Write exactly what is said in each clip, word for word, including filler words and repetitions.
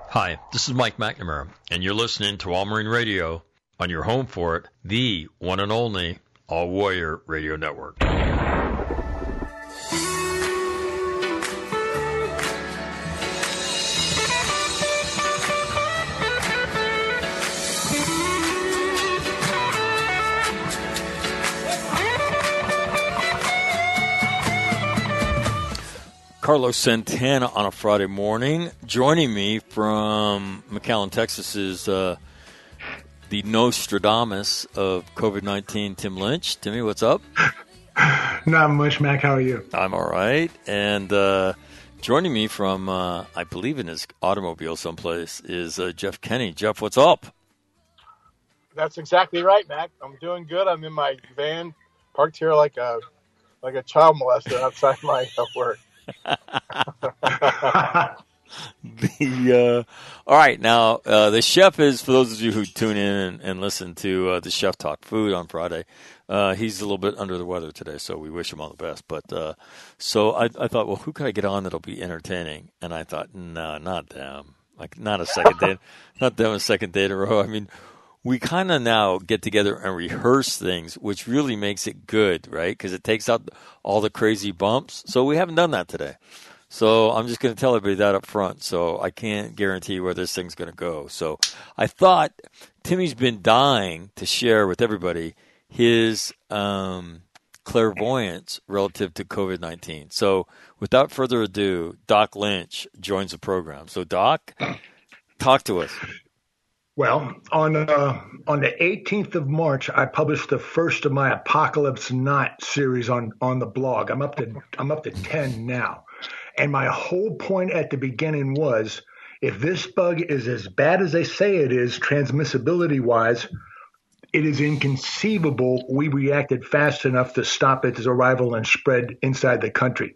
Hi, this is Mike McNamara, and you're listening to All Marine Radio on your home for it, the one and only All Warrior Radio Network. Carlos Santana on a Friday morning. Joining me from McAllen, Texas is uh, the Nostradamus of COVID nineteen, Tim Lynch. Timmy, what's up? Not much, Mac. How are you? I'm all right. And uh, joining me from, uh, I believe in his automobile someplace, is uh, Jeff Kenny. Jeff, what's up? That's exactly right, Mac. I'm doing good. I'm in my van, parked here like a like a child molester outside my work. the uh, all right now uh, the chef is, for those of you who tune in and, and listen to uh, the chef talk food on Friday, uh, he's a little bit under the weather today, so we wish him all the best. But uh, so I, I thought, well, who can I get on that'll be entertaining? And I thought, no, not them. Like, not a second day, not them a second day in a row. I mean, we kind of now get together and rehearse things, which really makes it good, right? Because it takes out all the crazy bumps. So we haven't done that today. So I'm just going to tell everybody that up front. So I can't guarantee where this thing's going to go. So I thought Timmy's been dying to share with everybody his um, clairvoyance relative to COVID nineteen. So without further ado, Doc Lynch joins the program. So Doc, talk to us. Well, on uh, on the eighteenth of March, I published the first of my Apocalypse Not series on, on the blog. I'm up to I'm up to ten now, and my whole point at the beginning was, if this bug is as bad as they say it is, transmissibility wise, it is inconceivable we reacted fast enough to stop its arrival and spread inside the country.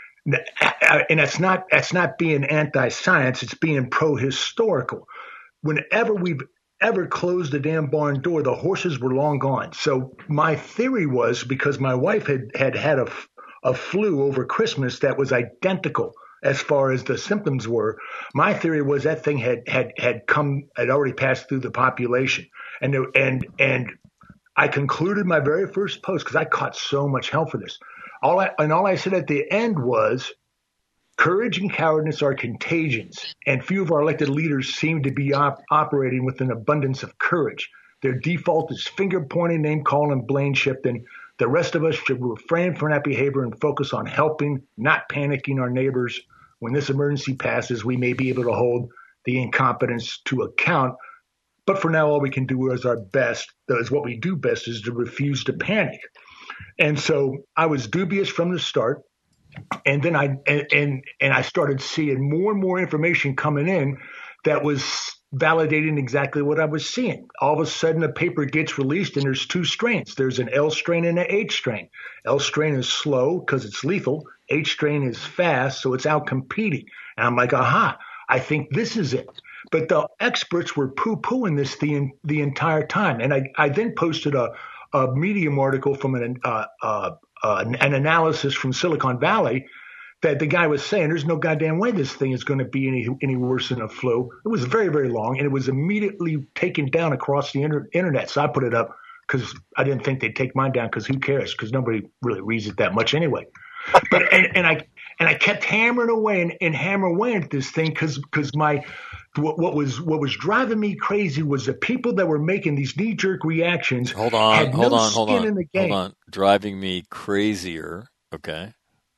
And that's not that's not being anti-science; it's being pro-historical. Whenever we've ever closed the damn barn door, the horses were long gone. So my theory was, because my wife had had, had a, a flu over Christmas that was identical as far as the symptoms were, my theory was that thing had had had come had already passed through the population. And there, and and I concluded my very first post, because I caught so much hell for this. All I, and all I said at the end was, courage and cowardice are contagions, and few of our elected leaders seem to be op- operating with an abundance of courage. Their default is finger-pointing, name-calling, blame-shifting. The rest of us should refrain from that behavior and focus on helping, not panicking our neighbors. When this emergency passes, we may be able to hold the incompetence to account. But for now, all we can do is our best. That is what we do best, is to refuse to panic. And so I was dubious from the start. And then I and, and and I started seeing more and more information coming in that was validating exactly what I was seeing. All of a sudden, a paper gets released, and there's two strains. There's an L strain and an H strain. L strain is slow because it's lethal. H strain is fast, so it's out competing. And I'm like, aha, I think this is it. But the experts were poo-pooing this the the entire time. And I, I then posted a, a Medium article from an uh, uh, Uh, an analysis from Silicon Valley that the guy was saying there's no goddamn way this thing is going to be any any worse than a flu. It was very, very long, and it was immediately taken down across the inter- internet. So I put it up because I didn't think they'd take mine down, because who cares? Because nobody really reads it that much anyway. But and, and I and I kept hammering away and, and hammering away at this thing because because my what, what was what was driving me crazy was the people that were making these knee jerk reactions. Hold on, had hold no on, hold skin on, in the game. hold on. Driving me crazier. Okay.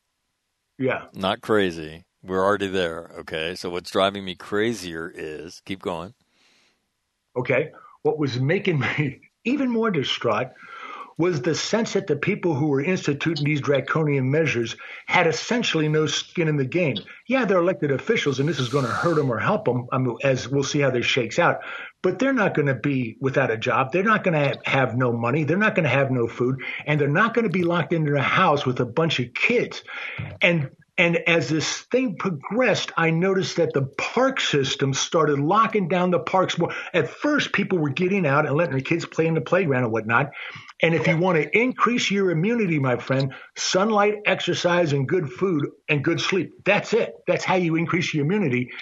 Yeah. Not crazy. We're already there. Okay. So what's driving me crazier is, keep going. Okay. What was making me even more distraught was the sense that the people who were instituting these draconian measures had essentially no skin in the game. Yeah, they're elected officials, and this is going to hurt them or help them, I mean, as we'll see how this shakes out. But they're not going to be without a job. They're not going to have no money. They're not going to have no food. And they're not going to be locked into a house with a bunch of kids. And And as this thing progressed, I noticed that the park system started locking down the parks more. At first, people were getting out and letting their kids play in the playground and whatnot. And if you want to increase your immunity, my friend, sunlight, exercise, and good food and good sleep. That's it. That's how you increase your immunity.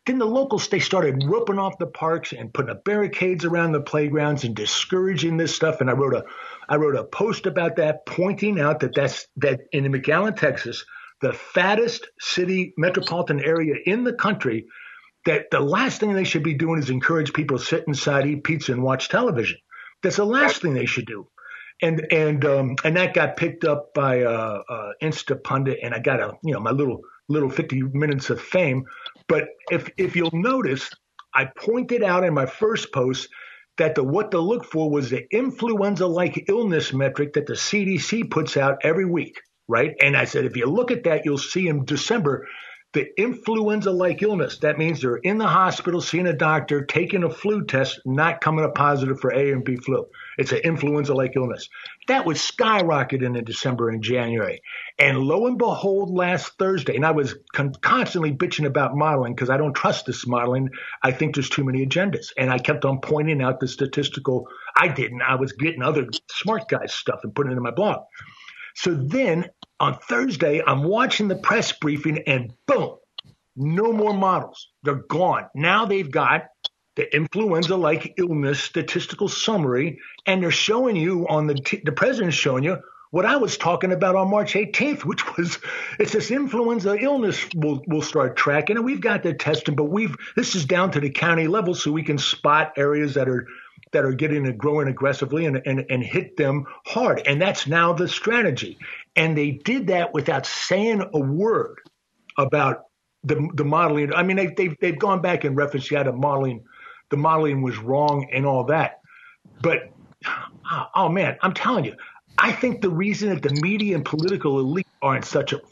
then the locals, they started roping off the parks and putting up barricades around the playgrounds and discouraging this stuff. And I wrote a, I wrote a post about that, pointing out that that's that in McAllen, Texas, the fattest city metropolitan area in the country, that the last thing they should be doing is encourage people to sit inside, eat pizza, and watch television. That's the last thing they should do. And and um, and that got picked up by uh, uh, Insta Pundit, and I got a you know my little little fifty minutes of fame. But if if you'll notice, I pointed out in my first post that the what to look for was the influenza-like illness metric that the C D C puts out every week, right? And I said if you look at that, you'll see in December the influenza-like illness. That means they're in the hospital, seeing a doctor, taking a flu test, not coming up positive for A and B flu. It's an influenza-like illness. That was skyrocketing in December and January. And lo and behold, last Thursday, and I was con- constantly bitching about modeling because I don't trust this modeling. I think there's too many agendas. And I kept on pointing out the statistical. I didn't. I was getting other smart guys' stuff and putting it in my blog. So then on Thursday, I'm watching the press briefing and boom, no more models. They're gone. Now they've got the influenza-like illness statistical summary, and they're showing you on the t- the president's showing you what I was talking about on March eighteenth, which was it's this influenza illness we'll, we'll start tracking, and we've got the testing, but we've this is down to the county level so we can spot areas that are that are getting and growing aggressively and, and, and hit them hard. And that's now the strategy. And they did that without saying a word about the the modeling. I mean, they, they've, they've gone back and referenced, yeah, the modeling, the modeling was wrong and all that. But, oh, oh man, I'm telling you, I think the reason that the media and political elite are in such a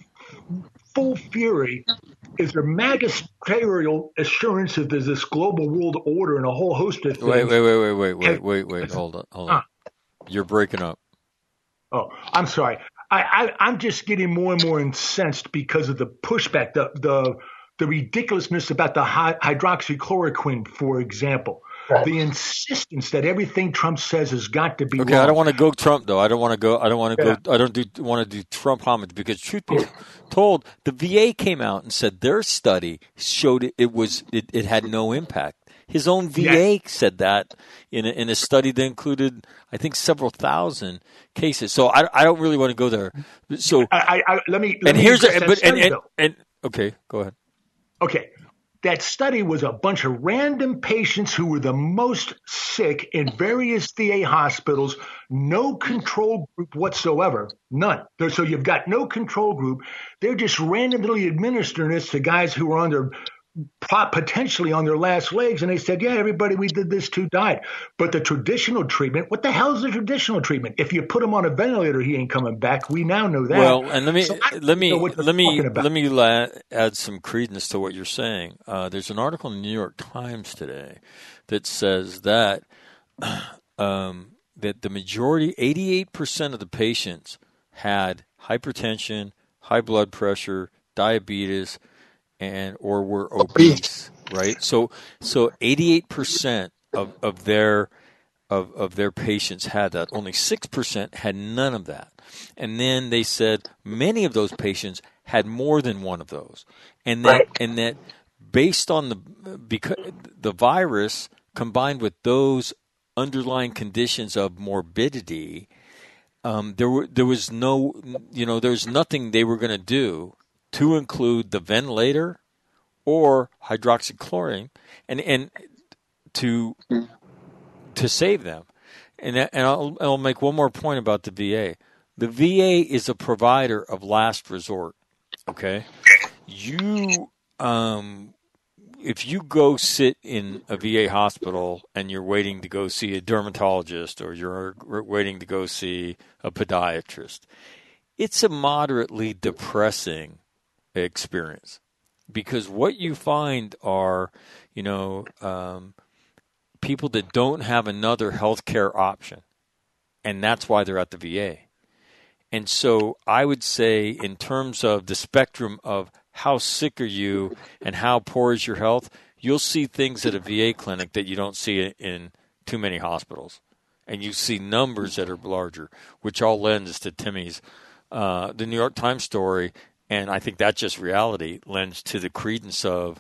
full fury is their magisterial assurance that there's this global world order and a whole host of things. Wait, wait, wait, wait, wait, wait, wait, wait. Hold on, hold on. You're breaking up. Oh, I'm sorry. I, I, I'm just getting more and more incensed because of the pushback, the the, the ridiculousness about the hy- hydroxychloroquine, for example. Right. The insistence that everything Trump says has got to be okay. wrong. I don't want to go Trump though. I don't want to go. I don't want to yeah. go. I don't do want to do Trump homage because, truth be told, the V A came out and said their study showed it, it was it, it had no impact. His own V A yeah. said that in a, in a study that included, I think, several thousand cases. So I, I don't really want to go there. So I, I, I let me. Let and me here's a, but study, and, and, and okay, go ahead. Okay. That study was a bunch of random patients who were the most sick in various V A hospitals, no control group whatsoever, none. So you've got no control group. They're just randomly administering this to guys who are on their potentially on their last legs, and they said, yeah, everybody we did this to died. But the traditional treatment, what the hell is the traditional treatment? If you put him on a ventilator, he ain't coming back. We now know that. Well, and let me so let me let me about. let me la- add some credence to what you're saying. Uh, there's an article in the New York Times today that says that um, that the majority, eighty-eight percent of the patients had hypertension, high blood pressure, diabetes, and or were obese, right? So so eighty-eight percent of, of their of of their patients had that. Only six percent had none of that. And then they said many of those patients had more than one of those. And that right. and that based on the because the virus combined with those underlying conditions of morbidity, um, there were there was no you know, there's nothing they were going to do to include the ventilator or hydroxychloroquine, and and to to save them. And and I'll, I'll make one more point about the V A. The V A is a provider of last resort. Okay, you um, if you go sit in a V A hospital and you're waiting to go see a dermatologist or you're waiting to go see a podiatrist, it's a moderately depressing experience, because what you find are, you know, um, people that don't have another healthcare option, and that's why they're at the V A. And so I would say, in terms of the spectrum of how sick are you and how poor is your health, you'll see things at a V A clinic that you don't see in too many hospitals, and you see numbers that are larger, which all lends to Timmy's uh, the New York Times story. And I think that just reality lends to the credence of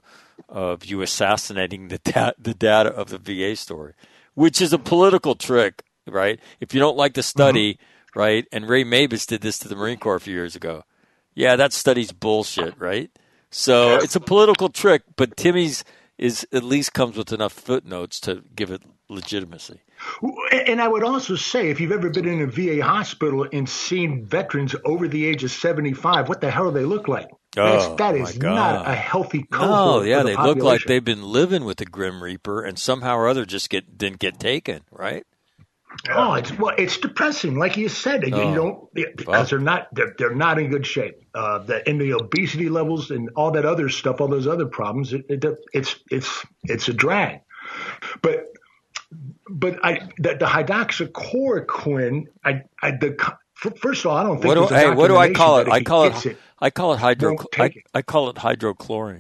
of you assassinating the da- the data of the V A story, which is a political trick, right? If you don't like the study, mm-hmm. right, and Ray Mabus did this to the Marine Corps a few years ago. Yeah, that study's bullshit, right? So it's a political trick, but Timmy's is at least comes with enough footnotes to give it legitimacy. And I would also say, if you've ever been in a V A hospital and seen veterans over the age of seventy-five, what the hell do they look like? Oh, that is not a healthy cohort. No, yeah, for the they population. look like they've been living with the Grim Reaper, and somehow or other just get didn't get taken, right? Oh, it's well, it's depressing, like you said. You, Oh, you don't because well. they're not they're, they're not in good shape. Uh, the and the obesity levels and all that other stuff, all those other problems. It, it, it's it's it's a drag. But but I the, the hydroxychloroquine. I I the first of all, I don't think. What do, there's a hey, what do I call it? documentation that I if call he it, gets it. I call it hydro. won't I, take it. I call it hydrochlorine.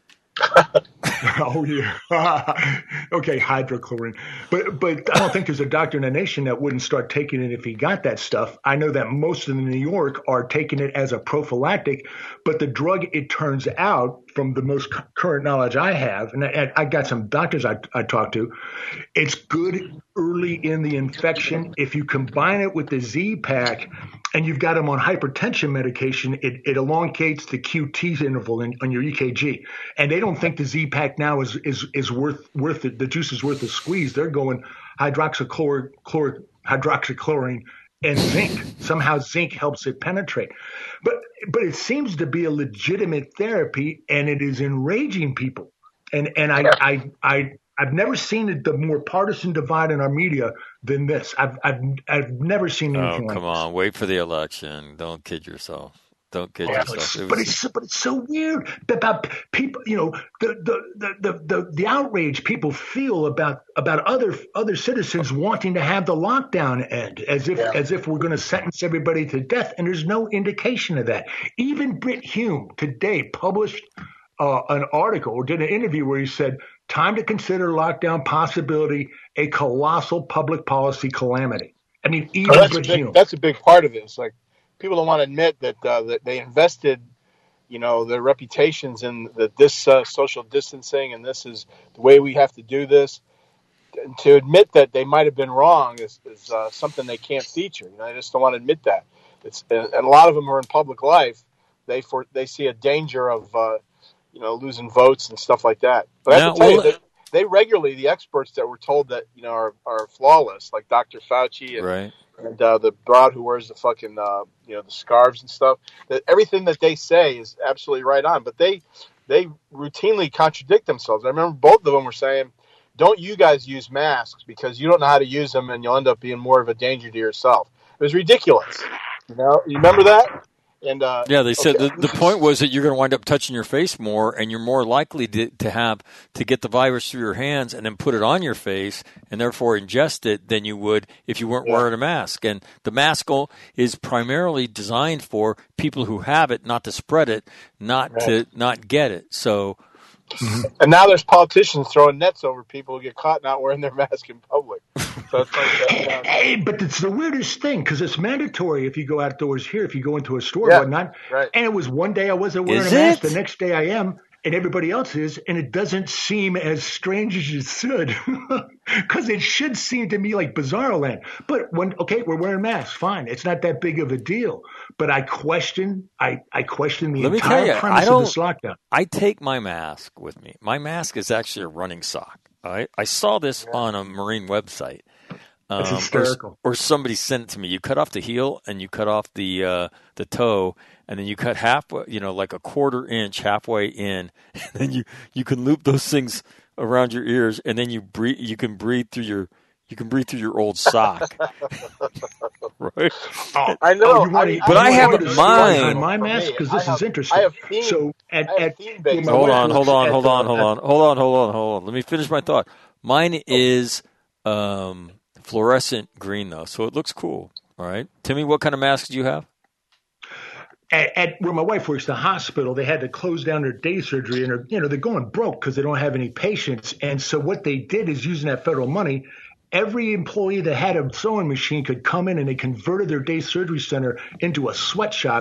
Oh yeah, okay, hydrochlorine. But but I don't think there's a doctor in the nation that wouldn't start taking it if he got that stuff. I know that most of the New York are taking it as a prophylactic, but the drug, it turns out, from the most cu- current knowledge I have, and I, I got some doctors I, I talked to, it's good early in the infection. If you combine it with the Z-Pak and you've got them on hypertension medication, it, it elongates the Q T interval in, on your E K G. And they don't think the Z-Pak now is is is worth worth it. The juice is worth the squeeze. They're going hydroxychlor chlor, hydroxychlorine and zinc. Somehow zinc helps it penetrate. But but it seems to be a legitimate therapy, and it is enraging people. And and I I I I've never seen it, the more partisan divide in our media than this. I've I've I've never seen anything Oh, like come this. on. Wait for the election. Don't kid yourself. Don't kid Yeah, yourself. It but was- it's so, but it's so weird about people. You know, the the, the the the the outrage people feel about about other other citizens wanting to have the lockdown end, as if Yeah. as if we're going to sentence everybody to death, and there's no indication of that. Even Britt Hume today published uh, an article or did an interview where he said, "Time to consider lockdown possibility a colossal public policy calamity." I mean, even Oh, that's, a Britt big, Hume. that's a big part of this. Like, people don't want to admit that uh, that they invested, you know, their reputations in that this uh, social distancing and this is the way we have to do this. And to admit that they might have been wrong is, is uh, something they can't feature. You know, they just don't want to admit that. It's and a lot of them are in public life. They for they see a danger of uh, you know losing votes and stuff like that. But I have Now, to tell well, you that they regularly, the experts that were told that you know are, are flawless, like Doctor Fauci and. right. And uh, the broad who wears the fucking, uh, you know, the scarves and stuff. That everything that they say is absolutely right on. But they they routinely contradict themselves. I remember both of them were saying, "Don't you guys use masks because you don't know how to use them, and you'll end up being more of a danger to yourself." It was ridiculous. You know, you remember that? And uh, Yeah, they said okay. the, the point was that you're going to wind up touching your face more, and you're more likely to, to have to get the virus through your hands and then put it on your face, and therefore ingest it than you would if you weren't Yeah. wearing a mask. And the mask is primarily designed for people who have it, not to spread it, not Right. to not get it. So And now there's politicians throwing nets over people who get caught not wearing their mask in public. So it's like that, uh, Hey, but it's the weirdest thing because it's mandatory if you go outdoors here, if you go into a store Yeah, or whatnot. right. And it was one day I wasn't wearing Is a mask, it? the next day I am, and everybody else is, and it doesn't seem as strange as it should because it should seem to me like bizarro land. But when, okay, we're wearing masks, fine. It's not that big of a deal. But I question, I, I question the Let me entire tell you, premise I of don't- this lockdown. I take my mask with me. My mask is actually a running sock. All right? I saw this on a Marine website. It's Um, hysterical. Or, or somebody sent it to me. You cut off the heel and you cut off the uh, the toe, and then you cut half, you know, like a quarter inch halfway in, and then you, you can loop those things around your ears, and then you breathe. You can breathe through your you can breathe through your old sock, right? Oh, I know. you want I- to- But you I want have to a start mind. behind my For mask me, because I this have- is interesting. I have theme- so at, I have at theme-based my Hold wife on, was hold on, at hold the- on, hold on, hold on, hold on, hold on. Let me finish my thought. Mine is um, fluorescent green, though, so it looks cool. All right, Timmy, what kind of mask do you have? At, at where my wife works, the hospital, they had to close down their day surgery, and they're, you know they're going broke because they don't have any patients. And so what they did is using that federal money, every employee that had a sewing machine could come in, and they converted their day surgery center into a sweatshop.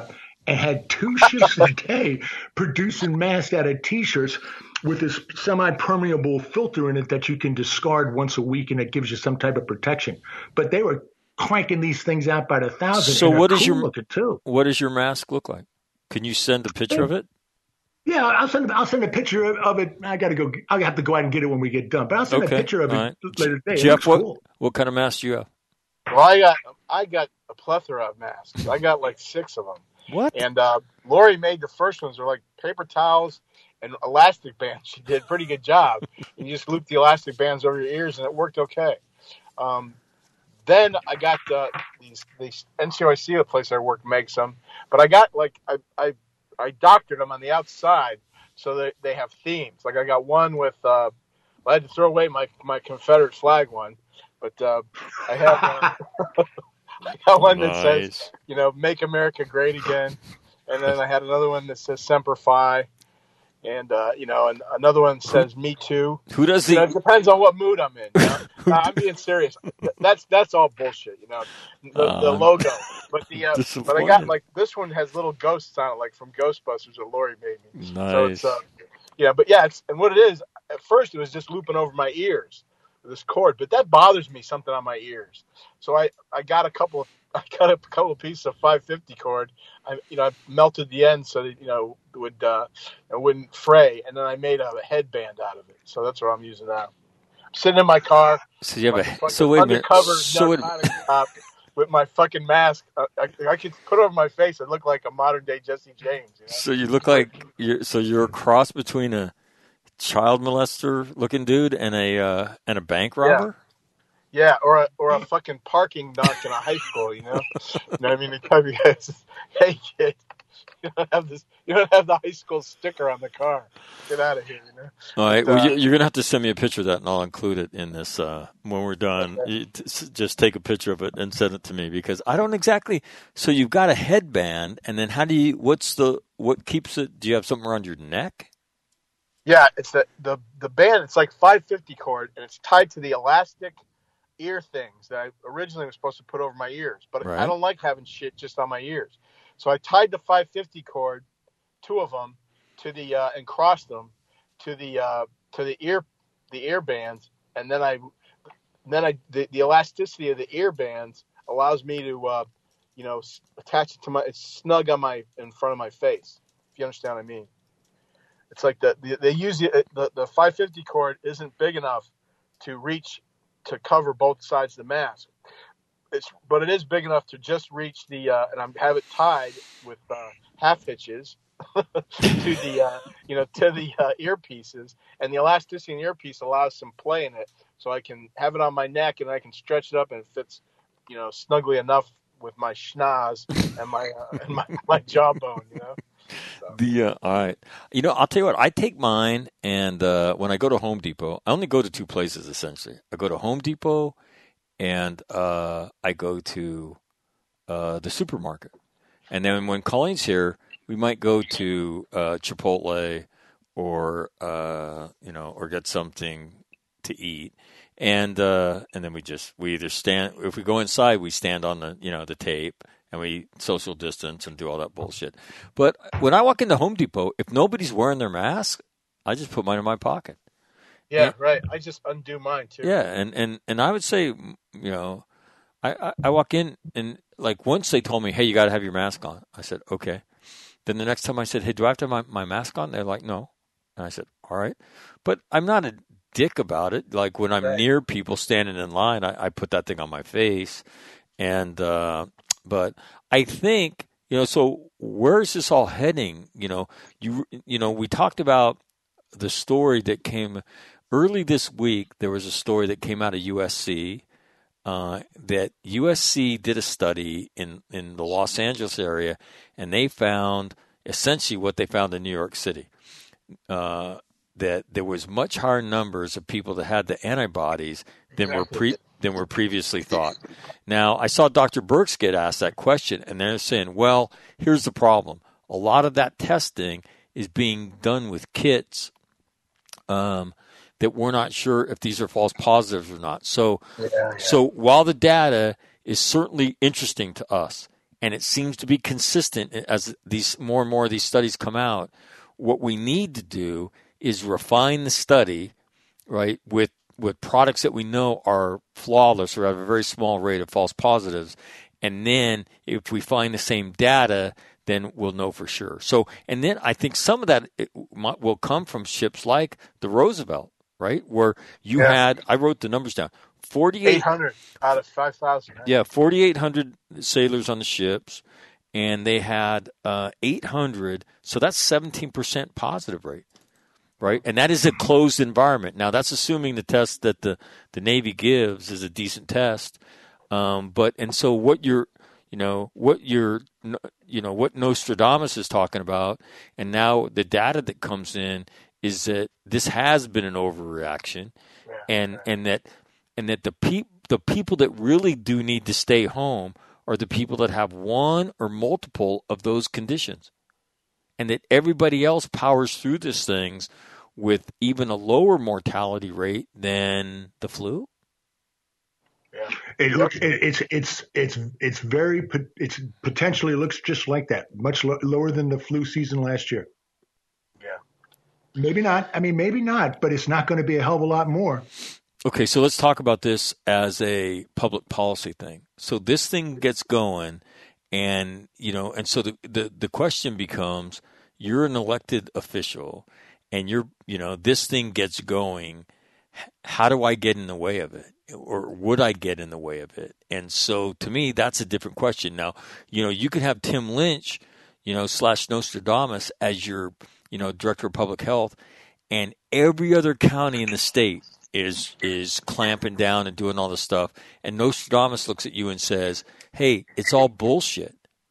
and had two shifts a day producing masks out of T-shirts with this semi-permeable filter in it that you can discard once a week, and it gives you some type of protection. But they were cranking these things out by the thousand. So and what cool is your looking too? What does your mask look like? Can you send a picture of it? Yeah, I'll send. I'll send a picture of it. I got to go. I'll have to go out and get it when we get done. But I'll send Okay. a picture of All it right. later today. Jeff, what cool. what kind of mask do you have? Well, I got I got a plethora of masks. I got like six of them. What? And uh, Lori made the first ones. They're like paper towels and elastic bands. She did a pretty good job. You just loop the elastic bands over your ears, and it worked okay. Um, then I got uh, these these N C O I C, the place I work, makes them. But I got like I I, I doctored them on the outside so that they have themes. Like I got one with uh, I had to throw away my my Confederate flag one, but uh, I have one. I got one that says, Nice. you know, "Make America Great Again," and then I had another one that says "Semper Fi," and uh, you know, and another one says "Me Too." Who does You know, the it depends on what mood I'm in. You know? No, I'm being serious. That's that's all bullshit. You know, the, the Uh, logo, but the uh, but I disappointed. got like this one has little ghosts on it, like from Ghostbusters that Lori made me. So it's Nice. uh, yeah, but yeah, it's and what it is. At first, it was just looping over my ears with this cord, but that bothers me something on my ears. So I, I got a couple of I got a couple of pieces of five fifty cord. I you know I melted the end so that you know it would uh, it wouldn't fray, and then I made a headband out of it. So that's what I'm using now. I'm sitting in my car. So you have like a fucking so wait a minute. undercover So it, narcotic cop with my fucking mask. Uh, I, I could put it over my face and look like a modern day Jesse James. You know? so you look like you're so you're a cross between a child molester looking dude and a uh, and a bank robber. Yeah, or a or a fucking parking knock in a high school, you know. You know what I mean? The cover guys, hey kid, you don't have this, you don't have the high school sticker on the car. Get out of here, you know. All right, But, well, uh, you- you're gonna have to send me a picture of that, and I'll include it in this uh, when we're done. You t- s- just take a picture of it and send it to me because I don't exactly. So you've got a headband, and then how do you? What's the what keeps it? Do you have something around your neck? Yeah, it's the the the band. It's like five fifty cord, and it's tied to the elastic ear things that I originally was supposed to put over my ears, but Right. I don't like having shit just on my ears. So I tied the five fifty cord, two of them, to the uh, and crossed them to the uh, to the ear the ear bands, and then I then I the, the elasticity of the ear bands allows me to uh, you know s- attach it to my it's snug on my in front of my face. If you understand what I mean. It's like the, the they use the, the the five fifty cord isn't big enough to reach to cover both sides of the mask. It's but it is big enough to just reach the uh, and I have it tied with uh, half hitches to the uh, you know to the uh, earpieces, and the elasticity in the earpiece allows some play in it, so I can have it on my neck and I can stretch it up and it fits you know snugly enough with my schnoz and my uh, and my, my jawbone, you know. So. The uh, all right, you know, I'll tell you what. I take mine, and uh, when I go to Home Depot, I only go to two places essentially. I go to Home Depot, and uh, I go to uh, the supermarket. And then when Colleen's here, we might go to uh, Chipotle, or uh, you know, or get something to eat. And uh, and then we just we either stand if we go inside, we stand on the you know the tape. And we social distance and do all that bullshit. But when I walk into Home Depot, if nobody's wearing their mask, I just put mine in my pocket. Yeah, Yeah. right. I just undo mine too. Yeah, and, and, and I would say, you know, I, I, I walk in and like once they told me, hey, you got to have your mask on. I said, okay. Then the next time I said, hey, do I have to have my, my mask on? They're like, no. And I said, all right. But I'm not a dick about it. Like when I'm Right. near people standing in line, I, I put that thing on my face. And, uh, but I think, you know, so where's this all heading? You know, you, you know, we talked about the story that came early this week. There was a story that came out of U S C uh, that U S C did a study in, in the Los Angeles area, and they found essentially what they found in New York City, uh, that there was much higher numbers of people that had the antibodies than were pre than were previously thought. Now, I saw Doctor Birx get asked that question, and they're saying, well, here's the problem. A lot of that testing is being done with kits um, that we're not sure if these are false positives or not. So, Yeah, yeah. so while the data is certainly interesting to us, and it seems to be consistent as these more and more of these studies come out. What we need to do is refine the study, right, with with products that we know are flawless or have a very small rate of false positives, and then if we find the same data, then we'll know for sure. So, and then I think some of that it might, will come from ships like the Roosevelt, right, where you Yeah. had, I wrote the numbers down, forty-eight eight hundred out of five thousand. Right? Yeah, forty-eight hundred sailors on the ships, and they had uh, eight hundred. So that's seventeen percent positive rate, right? And that is a closed environment. Now, that's assuming the test that the, the Navy gives is a decent test. Um, but and so what you're, you know, what you're, you know, what Nostradamus is talking about, and now the data that comes in is that this has been an overreaction, Yeah, and yeah. and that and that the people. The people that really do need to stay home are the people that have one or multiple of those conditions. And that everybody else powers through these things with even a lower mortality rate than the flu. Yeah. It looks it, it's it's it's it's very pot- it's potentially looks just like that, much lo- lower than the flu season last year. Yeah. Maybe not. I mean, maybe not, but it's not going to be a hell of a lot more. Okay, so let's talk about this as a public policy thing. So this thing gets going, and you know, and so the, the, the question becomes: you're an elected official, and you're, you know, this thing gets going. How do I get in the way of it, or would I get in the way of it? And so, to me, that's a different question. Now, you know, you could have Tim Lynch, you know, slash Nostradamus as your, you know, director of public health, and every other county in the state is is clamping down and doing all this stuff, and Nostradamus looks at you and says, "Hey, it's all bullshit."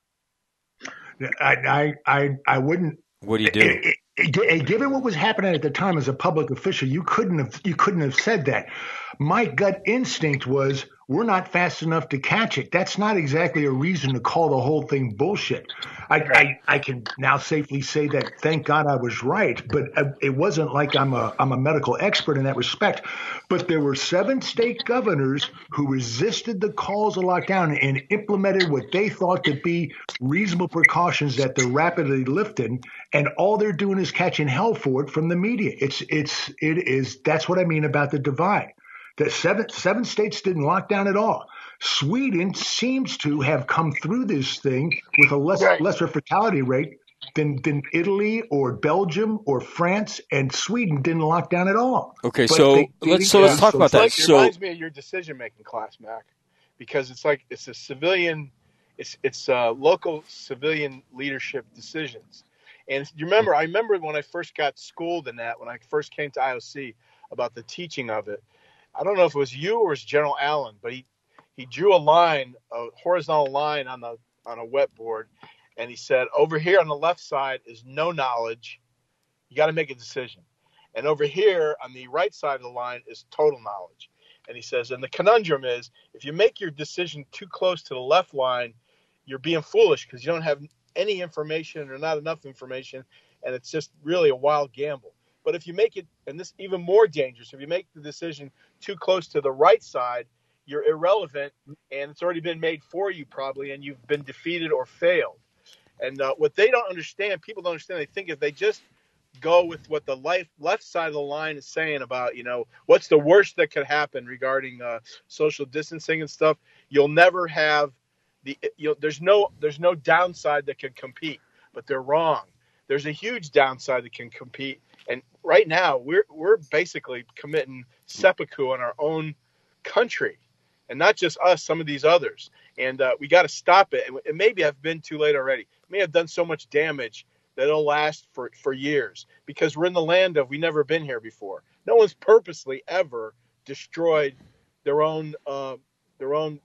I I I, I wouldn't. What do you do? It, it, it, given what was happening at the time as a public official, you couldn't have you couldn't have said that. My gut instinct was we're not fast enough to catch it. That's not exactly a reason to call the whole thing bullshit. I, I, I can now safely say that thank God I was right, but it wasn't like I'm a I'm a medical expert in that respect. But there were seven state governors who resisted the calls to lockdown and implemented what they thought to be reasonable precautions that they're rapidly lifting, and all they're doing is catching hell for it from the media. It's it's it is that's what I mean about the divide. The seven seven states didn't lock down at all. Sweden seems to have come through this thing with a less, Right. lesser fatality rate than, than Italy or Belgium or France, and Sweden didn't lock down at all. Okay, But so they- they let's didn't so let's get talk so about It's that. like, it So reminds me of your decision making class, Mac, because it's like it's a civilian, it's it's uh, local civilian leadership decisions. And you remember, I remember when I first got schooled in that, when I first came to I O C about the teaching of it. I don't know if it was you or it was General Allen, but he, he drew a line, a horizontal line on the on a wetboard, and he said, over here on the left side is no knowledge. You got to make a decision. And over here on the right side of the line is total knowledge. And he says, and the conundrum is, if you make your decision too close to the left line, you're being foolish because you don't have any information or not enough information, and it's just really a wild gamble. But if you make it, and this even more dangerous, if you make the decision too close to the right side, you're irrelevant, and it's already been made for you probably, and you've been defeated or failed. And uh, what they don't understand, people don't understand, they think if they just go with what the life, left side of the line is saying about, you know, what's the worst that could happen regarding uh, social distancing and stuff, you'll never have the, you know, there's no, there's no downside that can compete, but they're wrong. There's a huge downside that can compete. And right now we're, we're basically committing seppuku on our own country, and not just us, some of these others. And uh, we got to stop it. And it maybe have been too late already. It may have done so much damage that it'll last for, for years, because we're in the land of, we never been here before. No one's purposely ever destroyed their own, uh, their own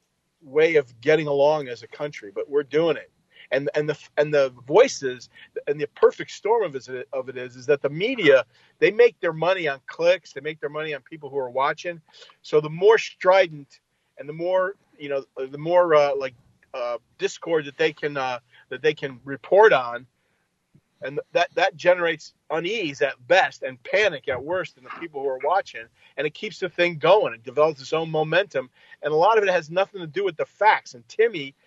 way of getting along as a country, but we're doing it. And, and the, and the voices, and the perfect storm of it, of it is, is that the media, they make their money on clicks. They make their money on people who are watching. So the more strident and the more, you know, the more uh, like uh, discord that they can, uh, that they can report on, and that, that generates unease at best and panic at worst in the people who are watching. And it keeps the thing going. It develops its own momentum. And a lot of it has nothing to do with the facts. And Timmy,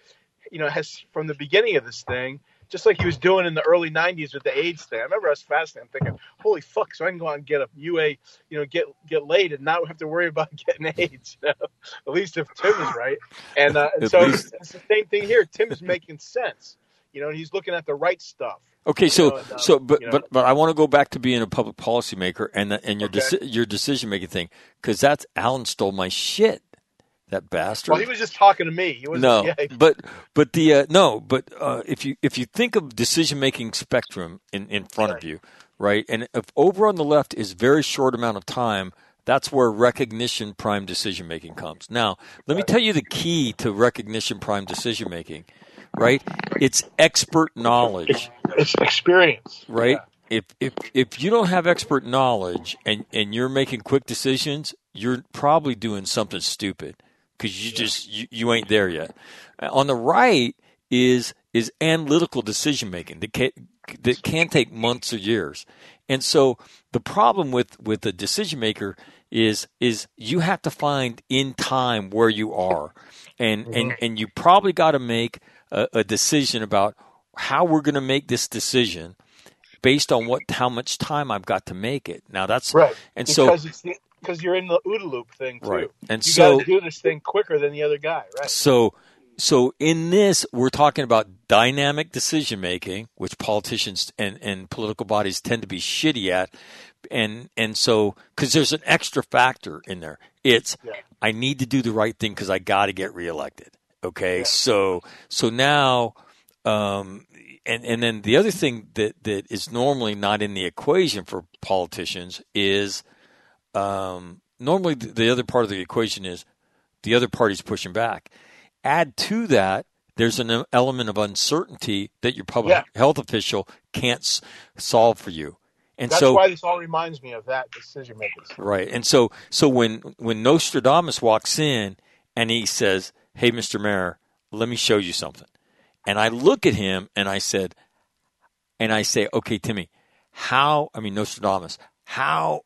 you know, has from the beginning of this thing, just like he was doing in the early nineties with the AIDS thing. I remember I was fascinated. I'm thinking, holy fuck, so I can go out and get a U A, you know, get get laid and not have to worry about getting AIDS. You know? At least if Tim is right. And, uh, and so least... it's the same thing here. Tim is making sense. You know, and he's looking at the right stuff. Okay, so know, and, uh, so but, you know. but but I want to go back to being a public policymaker and the, and your Okay. deci- your decision making thing, because that's Alan stole my shit. That bastard. Well, he was just talking to me. He was no, yeah. but but the uh, no, but uh, if you if you think of decision making spectrum in, in front Right. of you, right, and if over on the left is very short amount of time, that's where recognition prime decision making comes. Now, let me tell you the key to recognition prime decision making, right? It's expert knowledge, It's experience. right? Yeah. If if if you don't have expert knowledge and and you're making quick decisions, you're probably doing something stupid. Because you just you, you ain't there yet. On the right is is analytical decision making that can, that can take months or years. And so the problem with, with a decision maker is is you have to find in time where you are, and mm-hmm. and, and you probably got to make a, a decision about how we're going to make this decision based on what how much time I've got to make it. Now that's right, and because so. It's the, Because you're in the OODA loop thing too, right? And you so got to do this thing quicker than the other guy, right? So, so in this, we're talking about dynamic decision making, which politicians and, and political bodies tend to be shitty at, and and so because there's an extra factor in there. It's yeah. I need to do the right thing because I got to get reelected. Okay, Yeah. so so now. Um, and, and then the other thing that, that is normally not in the equation for politicians is Um, normally, the other part of the equation is the other party's pushing back. Add to that, there's an element of uncertainty that your public yeah. health official can't s- solve for you. And That's so, why this all reminds me of that decision makers. right. And so, so when when Nostradamus walks in and he says, "Hey, Mister Mayor, let me show you something," and I look at him and I said, and I say, "Okay, Timmy, how? I mean, Nostradamus, how?"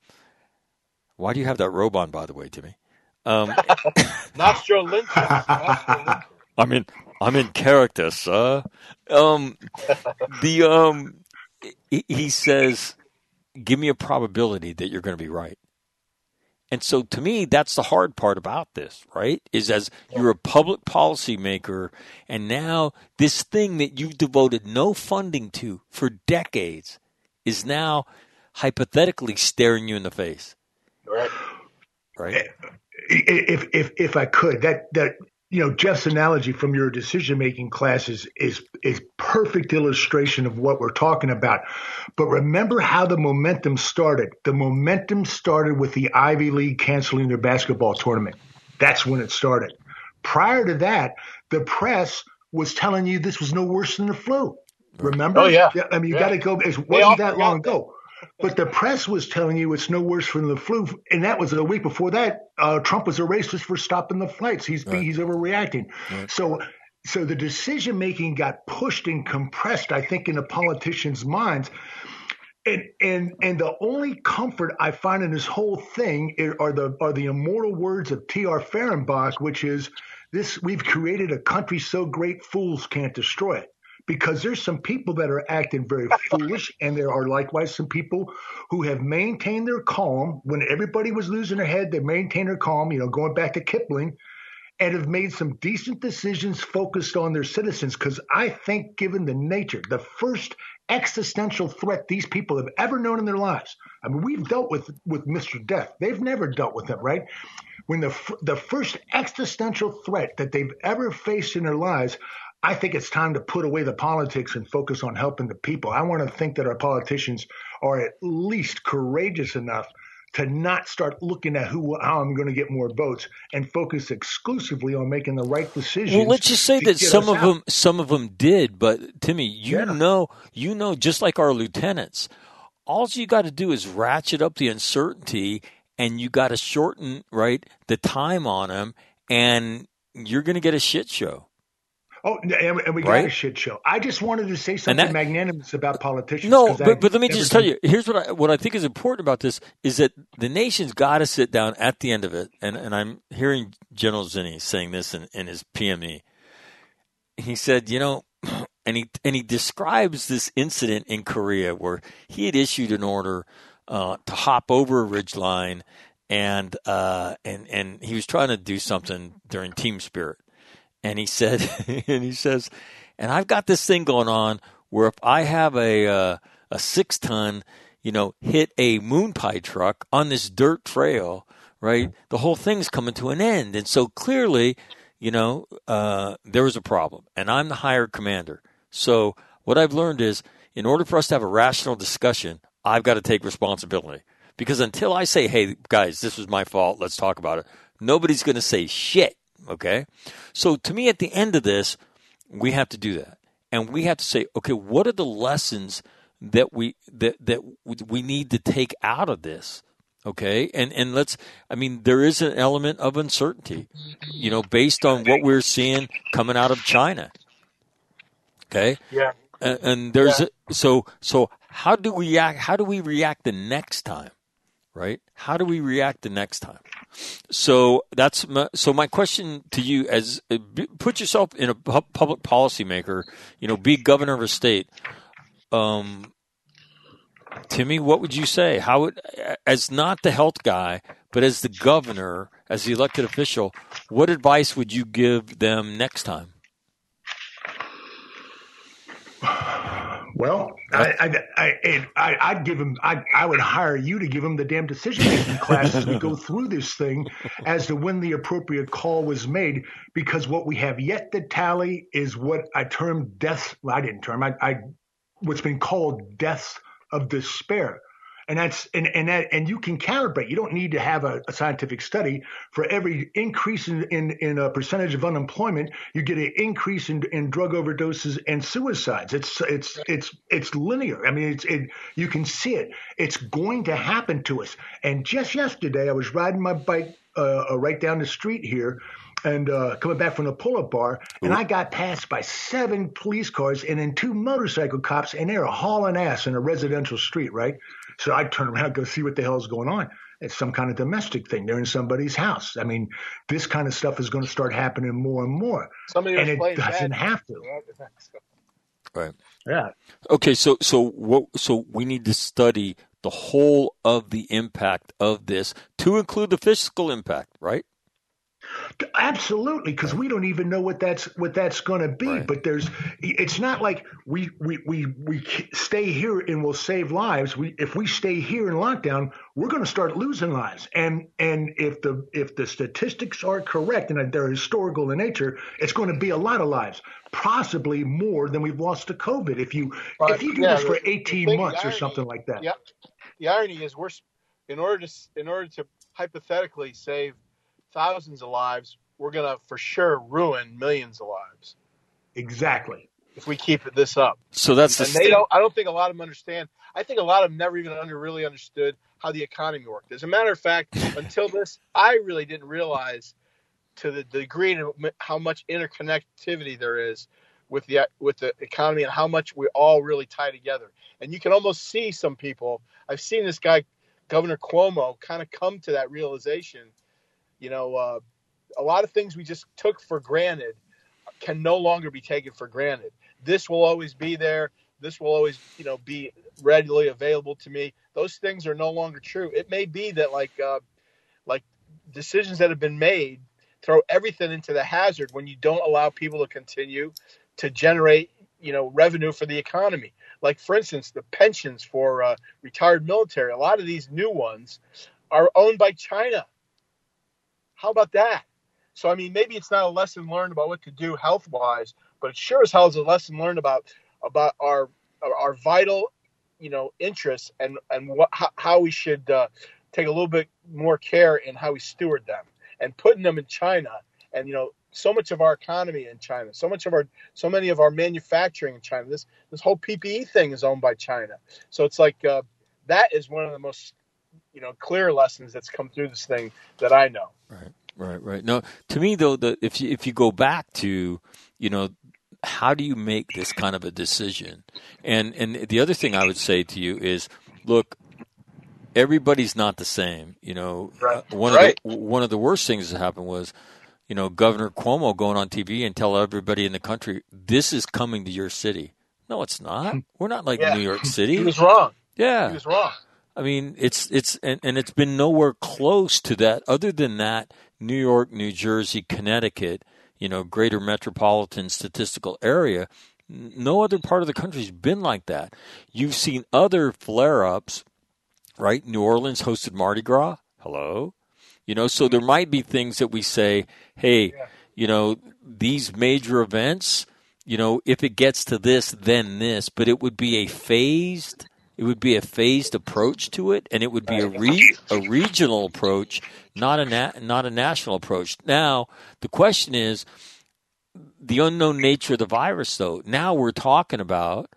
Why do you have that robe on, by the way, Timmy? Um, Nostro Lincoln. I'm in. I'm in character, sir. Um, the um, he, he says, "Give me a probability that you're going to be right." And so, to me, that's the hard part about this, right? Is as you're a public policy maker, and now this thing that you've devoted no funding to for decades is now hypothetically staring you in the face. Right. Right. If if if I could, that that you know, Jeff's analogy from your decision making class is is is perfect illustration of what we're talking about. But remember how the momentum started. The momentum started with the Ivy League canceling their basketball tournament. That's when it started. Prior to that, the press was telling you this was no worse than the flu. Remember? Oh yeah. I mean, you yeah. got to go. It wasn't that long ago. But the press was telling you it's no worse than the flu, and that was a week before that. Uh, Trump was a racist for stopping the flights. He's right. he's overreacting. Right. So, so the decision making got pushed and compressed, I think, in the politicians' minds. And and and the only comfort I find in this whole thing are the are the immortal words of T R Fehrenbach, which is this: we've created a country so great fools can't destroy it. Because there's some people that are acting very foolish, and there are likewise some people who have maintained their calm when everybody was losing their head. They maintained their calm, you know, going back to Kipling, and have made some decent decisions focused on their citizens. Because I think, given the nature, the first existential threat these people have ever known in their lives. I mean, we've dealt with with Mister Death. They've never dealt with him, right? When the the first existential threat that they've ever faced in their lives, I think it's time to put away the politics and focus on helping the people. I want to think that our politicians are at least courageous enough to not start looking at who, how I'm going to get more votes and focus exclusively on making the right decisions. Well, let's just say that some of out. them, some of them did, but Timmy, you yeah. know, you know, just like our lieutenants, all you got to do is ratchet up the uncertainty, and you got to shorten, right, the time on them, and you're going to get a shit show. Oh, and we got right? a shit show. I just wanted to say something that, magnanimous about politicians. No, but, I, but let me just tell you, here's what I, what I think is important about this is that the nation's got to sit down at the end of it, and, and I'm hearing General Zinni saying this in, in his P M E. he said, you know, and he and he describes this incident in Korea where he had issued an order uh, to hop over a ridgeline, and uh, and and he was trying to do something during team spirit, and he said, and he says, and I've got this thing going on where if I have a uh, a six ton, you know, hit a moon pie truck on this dirt trail, right, the whole thing's coming to an end, and so clearly, you know, uh, there was a problem, and I'm the higher commander. So what I've learned is, in order for us to have a rational discussion, I've got to take responsibility. Because until I say, hey, guys, this was my fault, let's talk about it, nobody's going to say shit, okay? So to me, at the end of this, we have to do that. And we have to say, okay, what are the lessons that we that that we need to take out of this? Okay, and and let's. I mean, there is an element of uncertainty, you know, based on what we're seeing coming out of China. Okay. Yeah. And, and there's yeah. A, so so how do we react? How do we react the next time? Right? How do we react the next time? So that's my, so my question to you: as uh, put yourself in a public policy maker, you know, be governor of a state. Um. Timmy, what would you say? How would, as not the health guy, but as the governor, as the elected official, what advice would you give them next time? Well, I, I, I, I, I'd give him. I, I would hire you to give him the damn decision-making class as we go through this thing, as to when the appropriate call was made. Because what we have yet to tally is what I termed deaths. Well, I didn't term. I, I what's been called deaths of despair. And that's and and that, and you can calibrate. You don't need to have a, a scientific study. For every increase in, in, in a percentage of unemployment, you get an increase in, in drug overdoses and suicides. It's it's it's it's linear. I mean, it's it. You can see it. It's going to happen to us. And just yesterday, I was riding my bike uh, right down the street here, and uh, coming back from the pull-up bar, and I got passed by seven police cars and then two motorcycle cops, and they were hauling ass in a residential street, right? So I turn around and go see what the hell is going on. It's some kind of domestic thing. They're in somebody's house. I mean, this kind of stuff is going to start happening more and more. Somebody and it bad. doesn't have to. Right. Yeah. Okay, so so what? So we need to study the whole of the impact of this to include the fiscal impact, right? Absolutely, because we don't even know what that's what that's going to be. Right. But there's, it's not like we we we we stay here and we'll save lives. We if we stay here in lockdown, we're going to start losing lives. And and if the if the statistics are correct and they're historical in nature, it's going to be a lot of lives, possibly more than we've lost to COVID. If you but, if you do yeah, this for the, eighteen the months irony, or something like that. Yeah. The irony is we're in order to in order to hypothetically save thousands of lives, we're going to for sure ruin millions of lives. Exactly. If we keep this up. So that's the and they don't, I don't think a lot of them understand. I think a lot of them never even under really understood how the economy worked. As a matter of fact, until this, I really didn't realize to the degree to how much interconnectivity there is with the with the economy and how much we all really tie together. And you can almost see some people. I've seen this guy, Governor Cuomo, kind of come to that realization. You know, uh, a lot of things we just took for granted can no longer be taken for granted. This will always be there. This will always, you know, be readily available to me. Those things are no longer true. It may be that like, uh, like decisions that have been made throw everything into the hazard when you don't allow people to continue to generate, you know, revenue for the economy. Like, for instance, the pensions for uh, retired military. A lot of these new ones are owned by China. How about that? So, I mean, maybe it's not a lesson learned about what to do health-wise, but it sure as hell is a lesson learned about about our our vital, you know, interests and and what how, how we should uh, take a little bit more care in how we steward them. And putting them in China, and you know, so much of our economy in China, so much of our so many of our manufacturing in China. This this whole P P E thing is owned by China. So it's like uh, that is one of the most, you know, clear lessons that's come through this thing that I know. Right, right, right. No, to me though, the, if you if you go back to, you know, how do you make this kind of a decision? And and the other thing I would say to you is, look, everybody's not the same. You know, right. uh, one right. of the one of the worst things that happened was, you know, Governor Cuomo going on T V and tell everybody in the country, this is coming to your city. No, it's not. We're not like Yeah. New York City. He was wrong. Yeah. He was wrong. I mean, it's it's and, and it's been nowhere close to that. Other than that, New York, New Jersey, Connecticut, you know, greater metropolitan statistical area, no other part of the country's been like that. You've seen other flare-ups, right? New Orleans hosted Mardi Gras. Hello, you know, so there might be things that we say, hey, Yeah. you know, these major events, you know, if it gets to this, then this, but it would be a phased. It would be a phased approach to it, and it would be a re, a regional approach, not a na- not a national approach. Now, the question is the unknown nature of the virus. Though now we're talking about,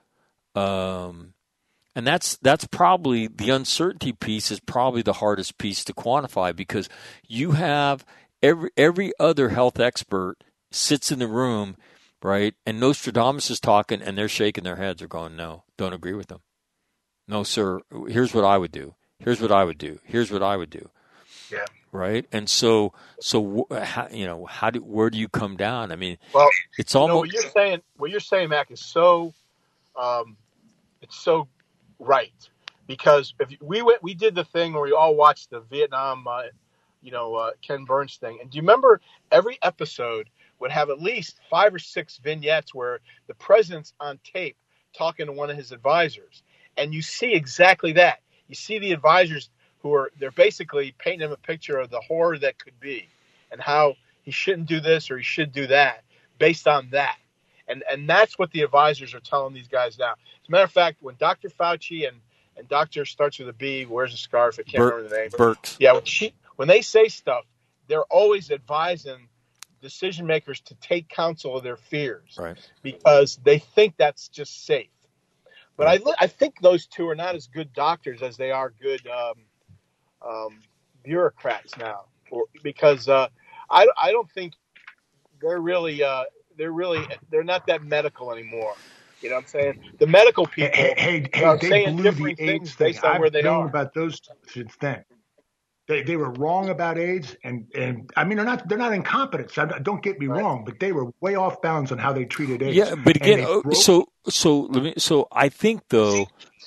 um, and that's that's probably the uncertainty piece is probably the hardest piece to quantify because you have every every other health expert sits in the room, right, and Nostradamus is talking, and they're shaking their heads. They're going, no, don't agree with them. No, sir, here's what I would do. Here's what I would do. Here's what I would do. Yeah. Right? And so, so how, you know, how do, where do you come down? I mean, Well, it's you know, almost. what you're saying, what you're saying, Mac, is so, um, it's so right. Because if we went, we did the thing where we all watched the Vietnam, uh, you know, uh, Ken Burns thing. And do you remember every episode would have at least five or six vignettes where the president's on tape talking to one of his advisors. And you see exactly that. You see the advisors who are, they're basically painting him a picture of the horror that could be and how he shouldn't do this or he should do that based on that. And and that's what the advisors are telling these guys now. As a matter of fact, when Doctor Fauci and, and Doctor starts with a B, wears a scarf, I can't Bur- remember the name. Burks. Yeah, when, she, when they say stuff, they're always advising decision makers to take counsel of their fears Right. because they think that's just safe. But I, I think those two are not as good doctors as they are good um, um, bureaucrats now, or, because uh, I, I don't think they're really uh, they're really they're not that medical anymore. You know what I'm saying? The medical people Hey, hey, hey, are they saying blew different the things AIDS thing. based on I've where they known are. about those since then. They they were wrong about AIDS, and, and I mean they're not they're not incompetent. So don't get me Right. wrong, but they were way off bounds on how they treated AIDS. Yeah, but And again, they oh, broke- so so let me. So I think though,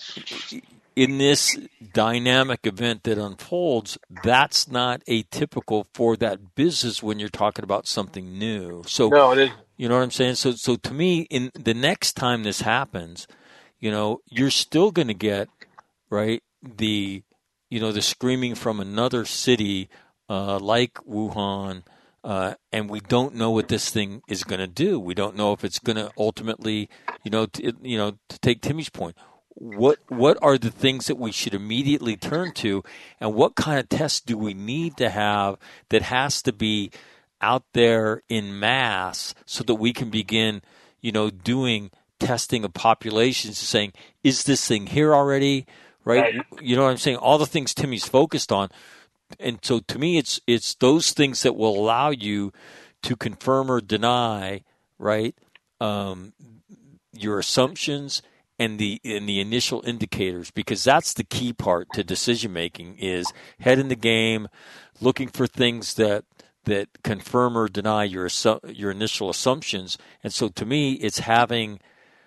in this dynamic event that unfolds, that's not atypical for that business when you're talking about something new. So No, it isn't. you know what I'm saying? So so to me, in the next time this happens, you know, you're still going to get right the you know the screaming from another city uh, like Wuhan. Uh, and we don't know what this thing is going to do. We don't know if it's going to ultimately, you know, t- you know, to take Timmy's point, what what are the things that we should immediately turn to, and what kind of tests do we need to have that has to be out there in mass so that we can begin, you know, doing testing of populations, saying, is this thing here already? Right? You know what I'm saying? All the things Timmy's focused on. And so to me, it's it's those things that will allow you to confirm or deny, right, um, your assumptions and the and the initial indicators, because that's the key part to decision making is head in the game, looking for things that that confirm or deny your your initial assumptions. And so to me, it's having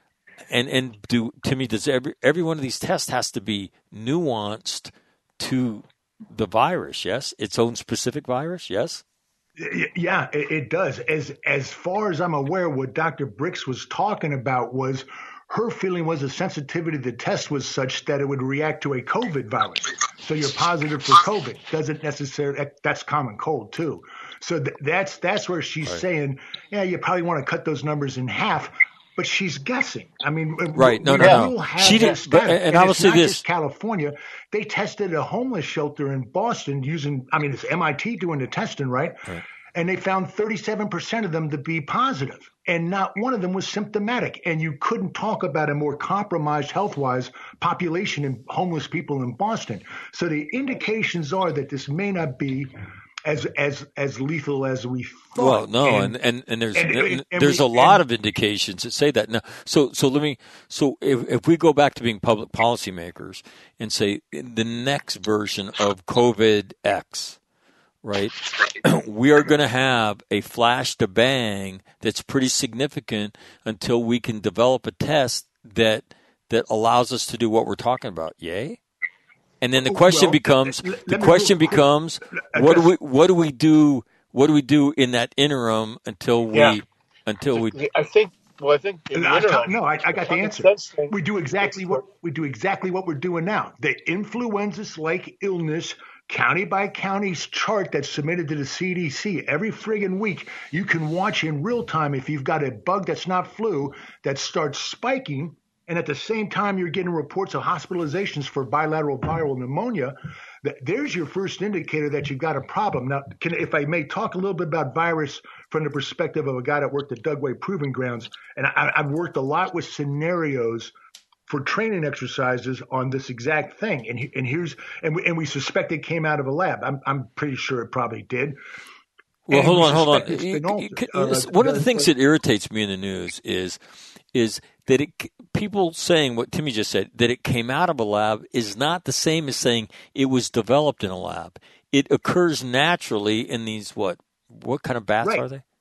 and and do Timmy does every every one of these tests has to be nuanced to the virus, yes? Its own specific virus, yes? Yeah, it, it does. As as far as I'm aware, what Doctor Bricks was talking about was her feeling was the sensitivity of the test was such that it would react to a COVID virus. So you're positive for COVID. Doesn't necessarily, that's common cold too. So th- that's that's where she's Right. saying, yeah, you probably want to cut those numbers in half. But she's guessing. I mean, Right. No, we no, will no. have She that did, but, status. and I will it's say not this. just California. They tested a homeless shelter in Boston using, I mean, it's M I T doing the testing, right? Right. And they found thirty-seven percent of them to be positive, and not one of them was symptomatic. And you couldn't talk about a more compromised health-wise population in homeless people in Boston. So the indications are that this may not be as as as lethal as we thought. Well, no, and and, and, and there's and- and and there's we- a lot and- of indications that say that. Now, so so let me so if if we go back to being public policymakers and say the next version of COVID X, right, we are going to have a flash to bang that's pretty significant until we can develop a test that that allows us to do what we're talking about. Yay? And then the question Well, becomes let- the let me question real quick becomes what do address- we what do we do what do we do in that interim until we Yeah. until we I think. Well, I think in the I tell- interim, no, I, I got the common answer. sense thing We do exactly is what to- we do exactly what we're doing now. The influenza-like illness county by county chart that's submitted to the C D C every friggin' week. You can watch in real time if you've got a bug that's not flu that starts spiking, and at the same time you're getting reports of hospitalizations for bilateral viral pneumonia. That there's your first indicator that you've got a problem. Now, can, if I may talk a little bit about virus from the perspective of a guy that worked at Dugway Proving Grounds, and I, I've worked a lot with scenarios for training exercises on this exact thing. And, and here's and we, and we suspect it came out of a lab. I'm I'm pretty sure it probably did. Well, And hold we on, hold on. suspect it's You- been you- altered. you- Uh, One of the the- things that irritates me in the news is is that it people saying what Timmy just said, that it came out of a lab, is not the same as saying it was developed in a lab. It occurs naturally in these what what kind of bats Right. are they?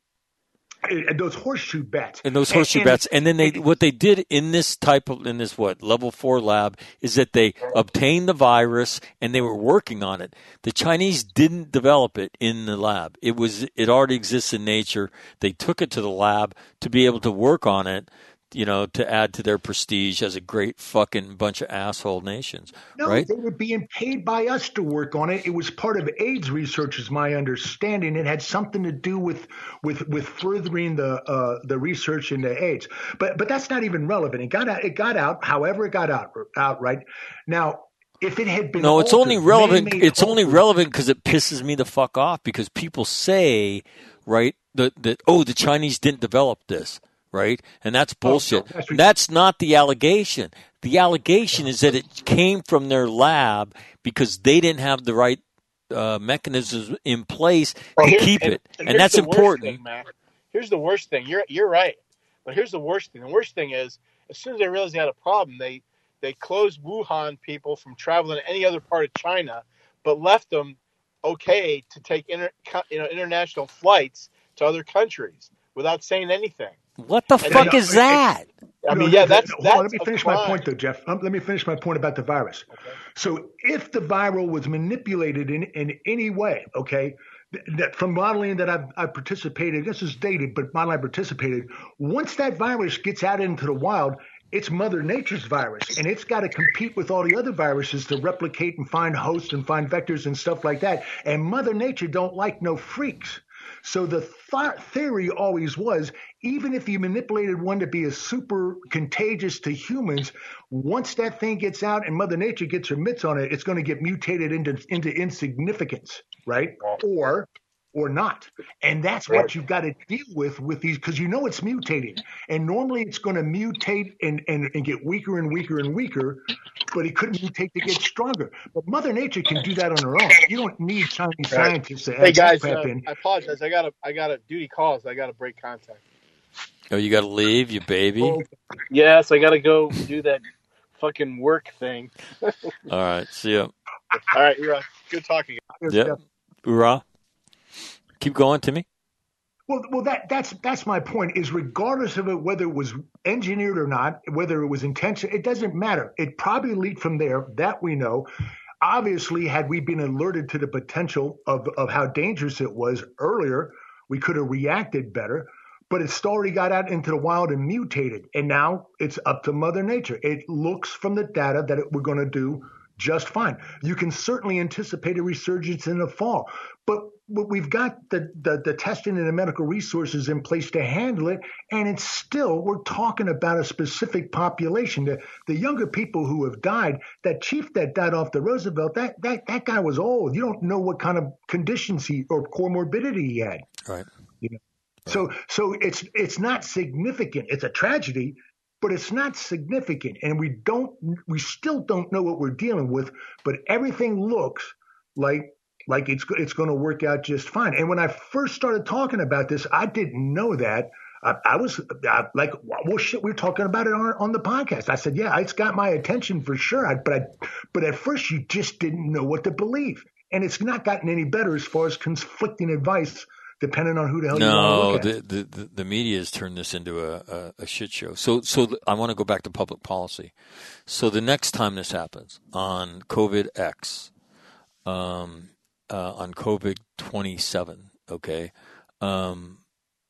and those horseshoe bats. And those horseshoe and, bats, and then they and- what they did in this type of in this what level four lab is that they obtained the virus and they were working on it. The Chinese didn't develop it in the lab; it was it already exists in nature. They took it to the lab to be able to work on it, you know, to add to their prestige as a great fucking bunch of asshole nations, No, right? they were being paid by us to work on it. It was part of AIDS research, is my understanding. It had something to do with with with furthering the uh, the research into AIDS. But but that's not even relevant. It got out. It got out. However, it got out. Out right now. If it had been No, it's altered, only relevant. man-made It's only altered- relevant because it pisses me the fuck off. Because people say, right, that that oh, the Chinese didn't develop this, right, and that's bullshit. that's ridiculous. That's not the allegation. The allegation is that it came from their lab because they didn't have the right uh, mechanisms in place Well, to here's- keep and- it, and and, here's that's the worst important. thing, Matt. Here's the worst thing. You're you're right, but here's the worst thing. The worst thing is, as soon as they realized they had a problem, they they closed Wuhan people from traveling to any other part of China, but left them okay to take inter, you know international flights to other countries without saying anything. What the And fuck then- is that? I No, mean, no, yeah, no, that's no, hold that's on, let me a finish my crime. point, though, Jeff. Um, let me finish my point about the virus. So, if the viral was manipulated in, in any way, okay, th- that from modeling that I've, I've participated, this is dated, but modeling I participated, once that virus gets out into the wild, it's Mother Nature's virus, and it's got to compete with all the other viruses to replicate and find hosts and find vectors and stuff like that. And Mother Nature don't like no freaks. So the th- theory always was, even if you manipulated one to be a super contagious to humans, once that thing gets out and Mother Nature gets her mitts on it, it's going to get mutated into into insignificance, right? Or or not. And that's what you've got to deal with with these, because you know it's mutating. And normally it's going to mutate and, and, and get weaker and weaker and weaker, but it couldn't mutate to get stronger. But Mother Nature can do that on her own. You don't need Chinese Right. scientists to Hey add guys, crap uh, in. I apologize. I got a I got a duty calls. I got to break contact. Oh, you got to leave, you baby. Oh, Yes, I got to go do that fucking work thing. All right, see ya. All right, you're uh, good talking. Yep. Hoorah. Keep going, Timmy. Well, well, that that's that's my point. Is regardless of it, whether it was engineered or not, whether it was intentional, it doesn't matter. It probably leaked from there. That we know. Obviously, had we been alerted to the potential of of how dangerous it was earlier, we could have reacted better. But it's already got out into the wild and mutated, and now it's up to Mother Nature. It looks from the data that it, we're going to do just fine. You can certainly anticipate a resurgence in the fall, but we've got the, the, the testing and the medical resources in place to handle it, and it's still, we're talking about a specific population. The, the younger people who have died, that chief that died off the Roosevelt, that, that, that guy was old. You don't know what kind of conditions he or comorbidity he had. Right. You know? So so it's it's not significant. It's a tragedy, but it's not significant, and we don't we still don't know what we're dealing with. But everything looks like like it's it's going to work out just fine. And when I first started talking about this, I didn't know that. I, I was I, like, well, shit, we were talking about it on, on the podcast. I said, yeah, it's got my attention for sure. I, but I, but at first you just didn't know what to believe. And it's not gotten any better as far as conflicting advice, depending on who the hell you want to No, look at. the, the, the media has turned this into a, a, a shit show. So, so th- I want to go back to public policy. So the next time this happens on COVID X, um, uh, on COVID twenty-seven, okay, um,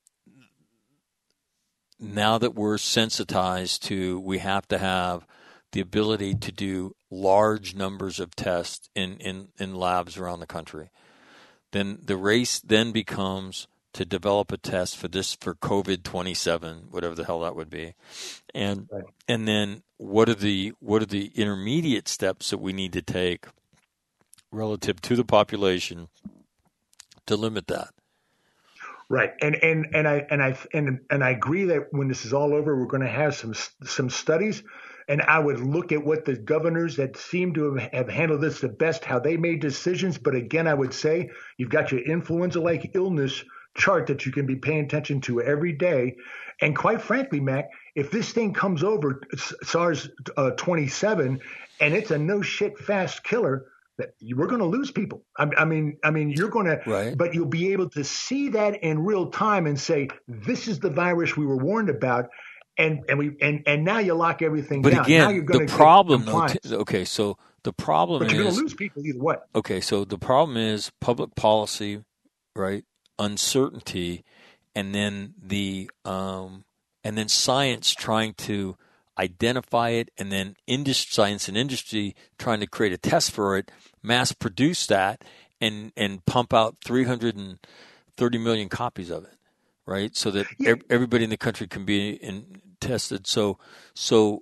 now that we're sensitized to, we have to have the ability to do large numbers of tests in, in, in labs around the country. Then the race then becomes to develop a test for this, for COVID twenty-seven, whatever the hell that would be. And, Right. and then what are the, what are the intermediate steps that we need to take relative to the population to limit that? Right, and and and I and I and and I agree that when this is all over, we're going to have some some studies, and I would look at what the governors that seem to have, have handled this the best, how they made decisions. But again, I would say you've got your influenza-like illness chart that you can be paying attention to every day. And quite frankly, Mac, if this thing comes over, SARS uh, twenty-seven, and it's a no shit fast killer, that we're going to lose people. I, I mean, I mean, you're going to, Right. but you'll be able to see that in real time and say, this is the virus we were warned about. And, and we, and, and now you lock everything But down. Now you're again, going the to problem, get though, compliance. t- okay, so the problem But you're going is, to lose people either way. okay, so the problem is public policy, right? Uncertainty, and then the um, and then science trying to identify it, and then industry, science and industry trying to create a test for it, mass produce that, and and pump out three hundred thirty million copies of it, right? So that Yeah. ev- everybody in the country can be in, tested. So so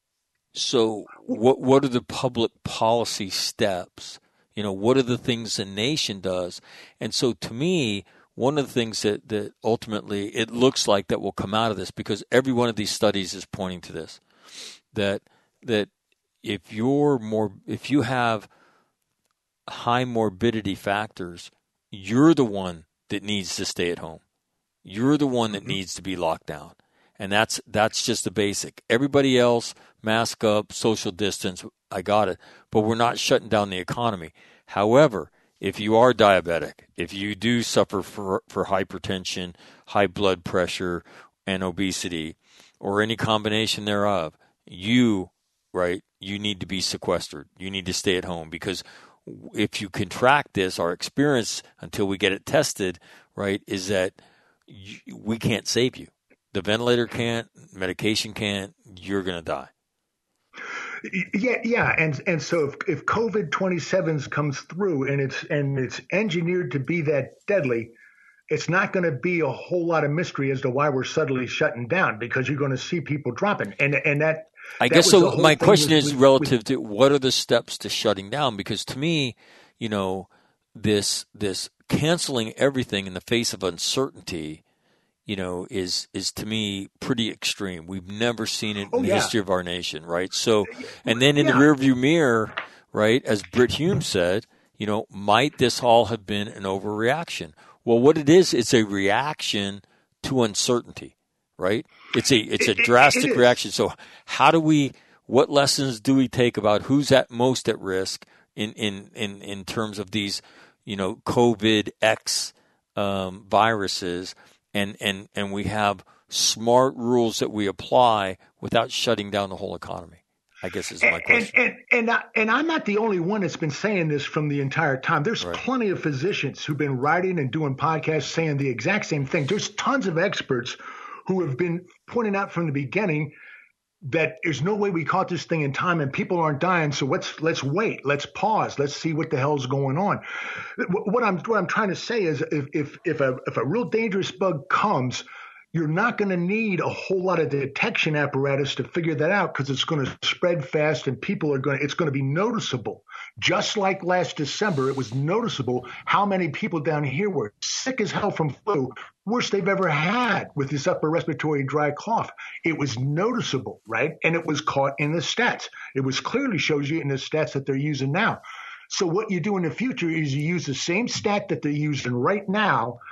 so what what are the public policy steps? You know, what are the things the nation does? And so to me, one of the things that, that ultimately it looks like that will come out of this, because every one of these studies is pointing to this, that that if you're more if you have high morbidity factors, you're the one that needs to stay at home. You're the one that needs to be locked down. And that's that's just the basic. Everybody else, mask up, social distance, I got it. But we're not shutting down the economy. However, if you are diabetic, if you do suffer for, for hypertension, high blood pressure, and obesity, or any combination thereof, you, right, you need to be sequestered. You need to stay at home, because if you contract this, our experience until we get it tested, right, is that you, we can't save you. The ventilator can't, medication can't, you're going to die. Yeah, yeah, and and so if if COVID twenty-seven comes through and it's and it's engineered to be that deadly, it's not going to be a whole lot of mystery as to why we're suddenly shutting down, because you're going to see people dropping, and and that. I that guess was so. the whole My thing question with- is with- relative to what are the steps to shutting down? Because to me, you know, this this canceling everything in the face of uncertainty, you know, is is to me pretty extreme. We've never seen it in Oh, the yeah. history of our nation, right? So, and then in Yeah. the rearview mirror, right, as Britt Hume said, you know, might this all have been an overreaction? Well, what it is, it's a reaction to uncertainty, right? It's a it's a It- it- drastic it is. reaction. So, how do we? What lessons do we take about who's at most at risk in in in, in terms of these, you know, COVID X um, viruses? And, and, and we have smart rules that we apply without shutting down the whole economy, I guess is my And, question. and, and, I, and I'm not the only one that's been saying this from the entire time. There's Right. plenty of physicians who've been writing and doing podcasts saying the exact same thing. There's tons of experts who have been pointing out from the beginning that there's no way we caught this thing in time and people aren't dying. So let's let's wait. Let's pause. Let's see what the hell's going on. What I'm what I'm trying to say is if if if a if a real dangerous bug comes, you're not going to need a whole lot of detection apparatus to figure that out, because it's going to spread fast and people are going to, it's going to be noticeable. Just like last December, it was noticeable how many people down here were sick as hell from flu, worst they've ever had with this upper respiratory dry cough. It was noticeable, right? And it was caught in the stats. It was clearly shows you in the stats that they're using now. So what you do in the future is you use the same stat that they're using right now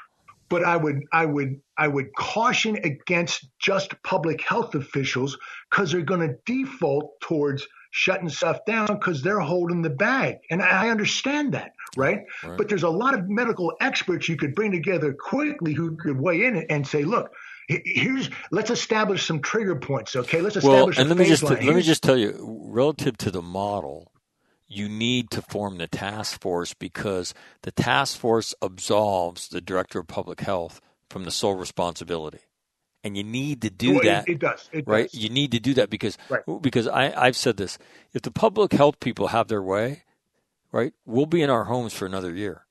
but I would I would I would caution against just public health officials because they're going to default towards shutting stuff down because they're holding the bag. And I understand that, right? Right. But there's a lot of medical experts you could bring together quickly who could weigh in and say, look, here's let's establish some trigger points, okay? Let's establish well, and a let me just baseline. let me Here's- just tell you, relative to the model, you need to form the task force because the task force absolves the director of public health from the sole responsibility. And you need to do Well, it- that. it does, it right? does. You need to do that because Right. because I, I've said this. If the public health people have their way, right, we'll be in our homes for another year.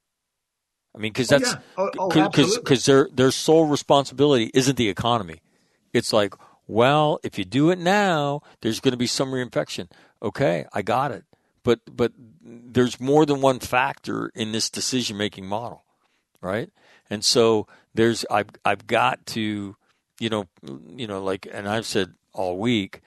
I mean, because Oh, that's yeah. Oh, oh, because absolutely. because their their sole responsibility isn't the economy. It's like, well, if you do it now, there's going to be some reinfection. Okay, I got it. But but there's more than one factor in this decision making model, right? And so there's I've I've got to, you know, you know, like, and I've said all week,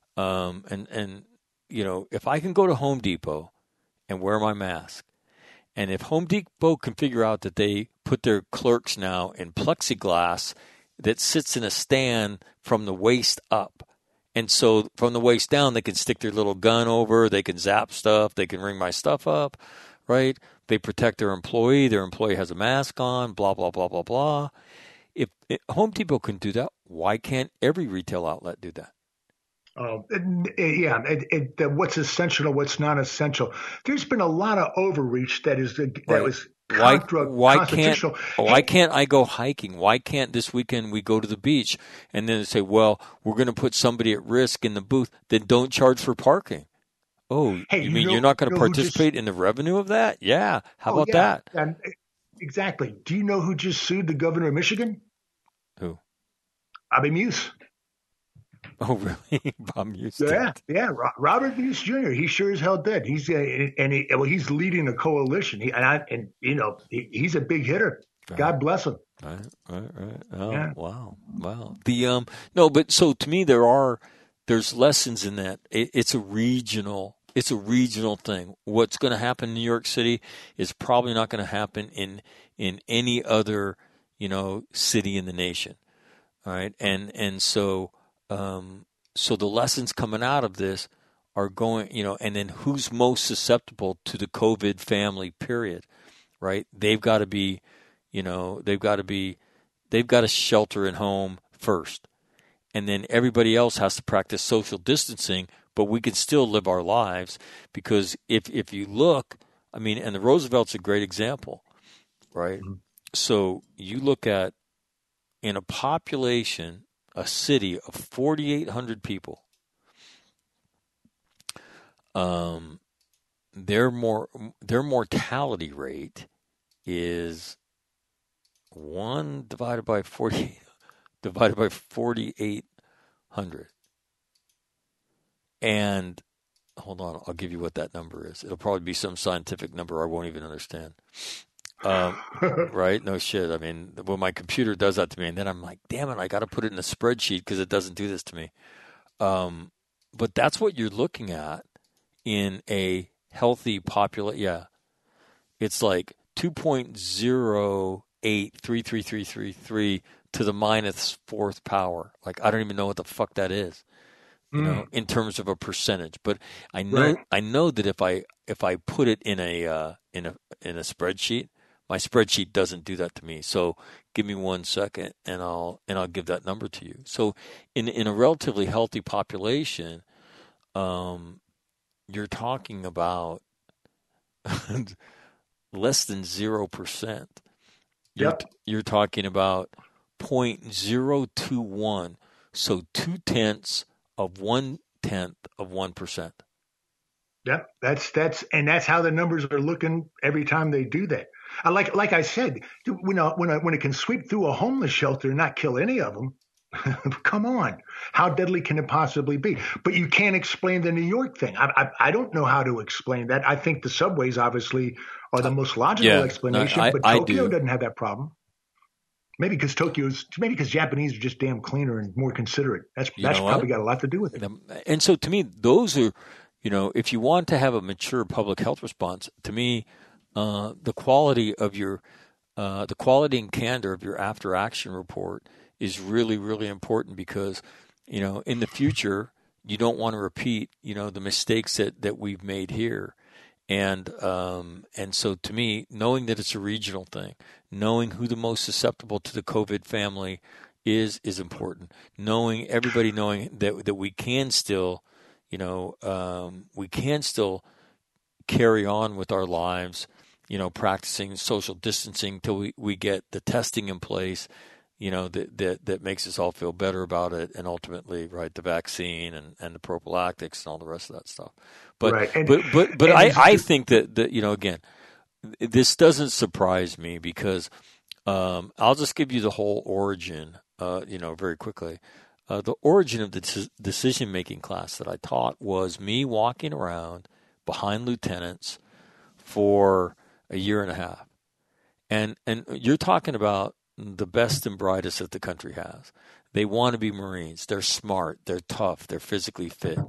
um, and and you know, if I can go to Home Depot and wear my mask, and if Home Depot can figure out that they put their clerks now in plexiglass that sits in a stand from the waist up. And so from the waist down, they can stick their little gun over, they can zap stuff, they can ring my stuff up, right? They protect their employee, their employee has a mask on, blah, blah, blah, blah, blah. If, if Home Depot can do that, why can't every retail outlet do that? Oh, it- it- yeah. It, it, uh, what's essential and what's not essential. There's been a lot of overreach that is that Right. was Why, contra why can't constitutional. why Hey, can't I go hiking? Why can't this weekend we go to the beach and then say, well, we're going to put somebody at risk in the booth? Then don't charge for parking. Oh, Hey, you you mean know- you're not going you to know who just- participate in the revenue of that? Yeah. How oh, about yeah. that? And, exactly. Do you know who just sued the governor of Michigan? Who? Bobby Muse. Oh, really? Bob Muse did. Yeah, yeah. Ro- Robert Muse Junior He sure as hell did. He's uh, and he, well, he's leading a coalition. He, and I, and you know, he, he's a big hitter. God bless him. Right, right, right. Oh, Yeah. wow, wow. The um, no, but so to me, there are there's lessons in that. It, it's a regional, it's a regional thing. What's going to happen in New York City is probably not going to happen in in any other, you know, city in the nation. All right, and and so um, so the lessons coming out of this are going, you know, and then who's most susceptible to the COVID family period, right? They've got to be. You know, they've got to be, they've got to shelter at home first. And then everybody else has to practice social distancing, but we can still live our lives because if, if you look, I mean, and the Roosevelt's a great example, right? Mm-hmm. So you look at in a population, a city of forty-eight hundred people, um, their more, their mortality rate is one divided by forty divided by forty-eight hundred. And hold on, I'll give you what that number is. It'll probably be some scientific number I won't even understand. Um, right? No shit. I mean, when my computer does that to me, and then I'm like, damn it, I got to put it in a spreadsheet because it doesn't do this to me. Um, but that's what you're looking at in a healthy population. Yeah. It's like two point zero eight three three three three three to the minus fourth power. Like I don't even know what the fuck that is, you mm. know, in terms of a percentage. But I know right. I know that if I if I put it in a uh, in a in a spreadsheet, my spreadsheet doesn't do that to me. So give me one second, and I'll and I'll give that number to you. So in in a relatively healthy population, um, you're talking about less than zero percent. You're, Yep. you're talking about zero point zero two one, so two tenths of one tenth of one percent. Yep, that's that's and that's how the numbers are looking every time they do that. I like like I said, when a, when a, when it can sweep through a homeless shelter and not kill any of them, come on, how deadly can it possibly be? But you can't explain the New York thing. I I, I don't know how to explain that. I think the subways obviously are the most logical yeah, explanation, no, I, but I Tokyo do. doesn't have that problem. Maybe because Tokyo's, maybe because Japanese are just damn cleaner and more considerate. That's You that's know probably what? got a lot to do with it. And so to me, those are, you know, if you want to have a mature public health response, to me, uh, the quality of your uh, the quality and candor of your after action report is really, really important because, you know, in the future, you don't want to repeat, you know, the mistakes that, that we've made here. And um, and so to me, knowing that it's a regional thing, knowing who the most susceptible to the COVID family is is important. Knowing everybody knowing that that we can still, you know, um, we can still carry on with our lives, you know, practicing social distancing till we, we get the testing in place, you know, that, that that makes us all feel better about it, and ultimately, right, the vaccine and, and the prophylactics and all the rest of that stuff. But right. and, but but but and I, I think that, that, you know, again, this doesn't surprise me because um, I'll just give you the whole origin, uh, you know, very quickly. Uh, the origin of the decision-making class that I taught was me walking around behind lieutenants for a year and a half. And and you're talking about the best and brightest that the country has. They want to be Marines. They're smart. They're tough. They're physically fit.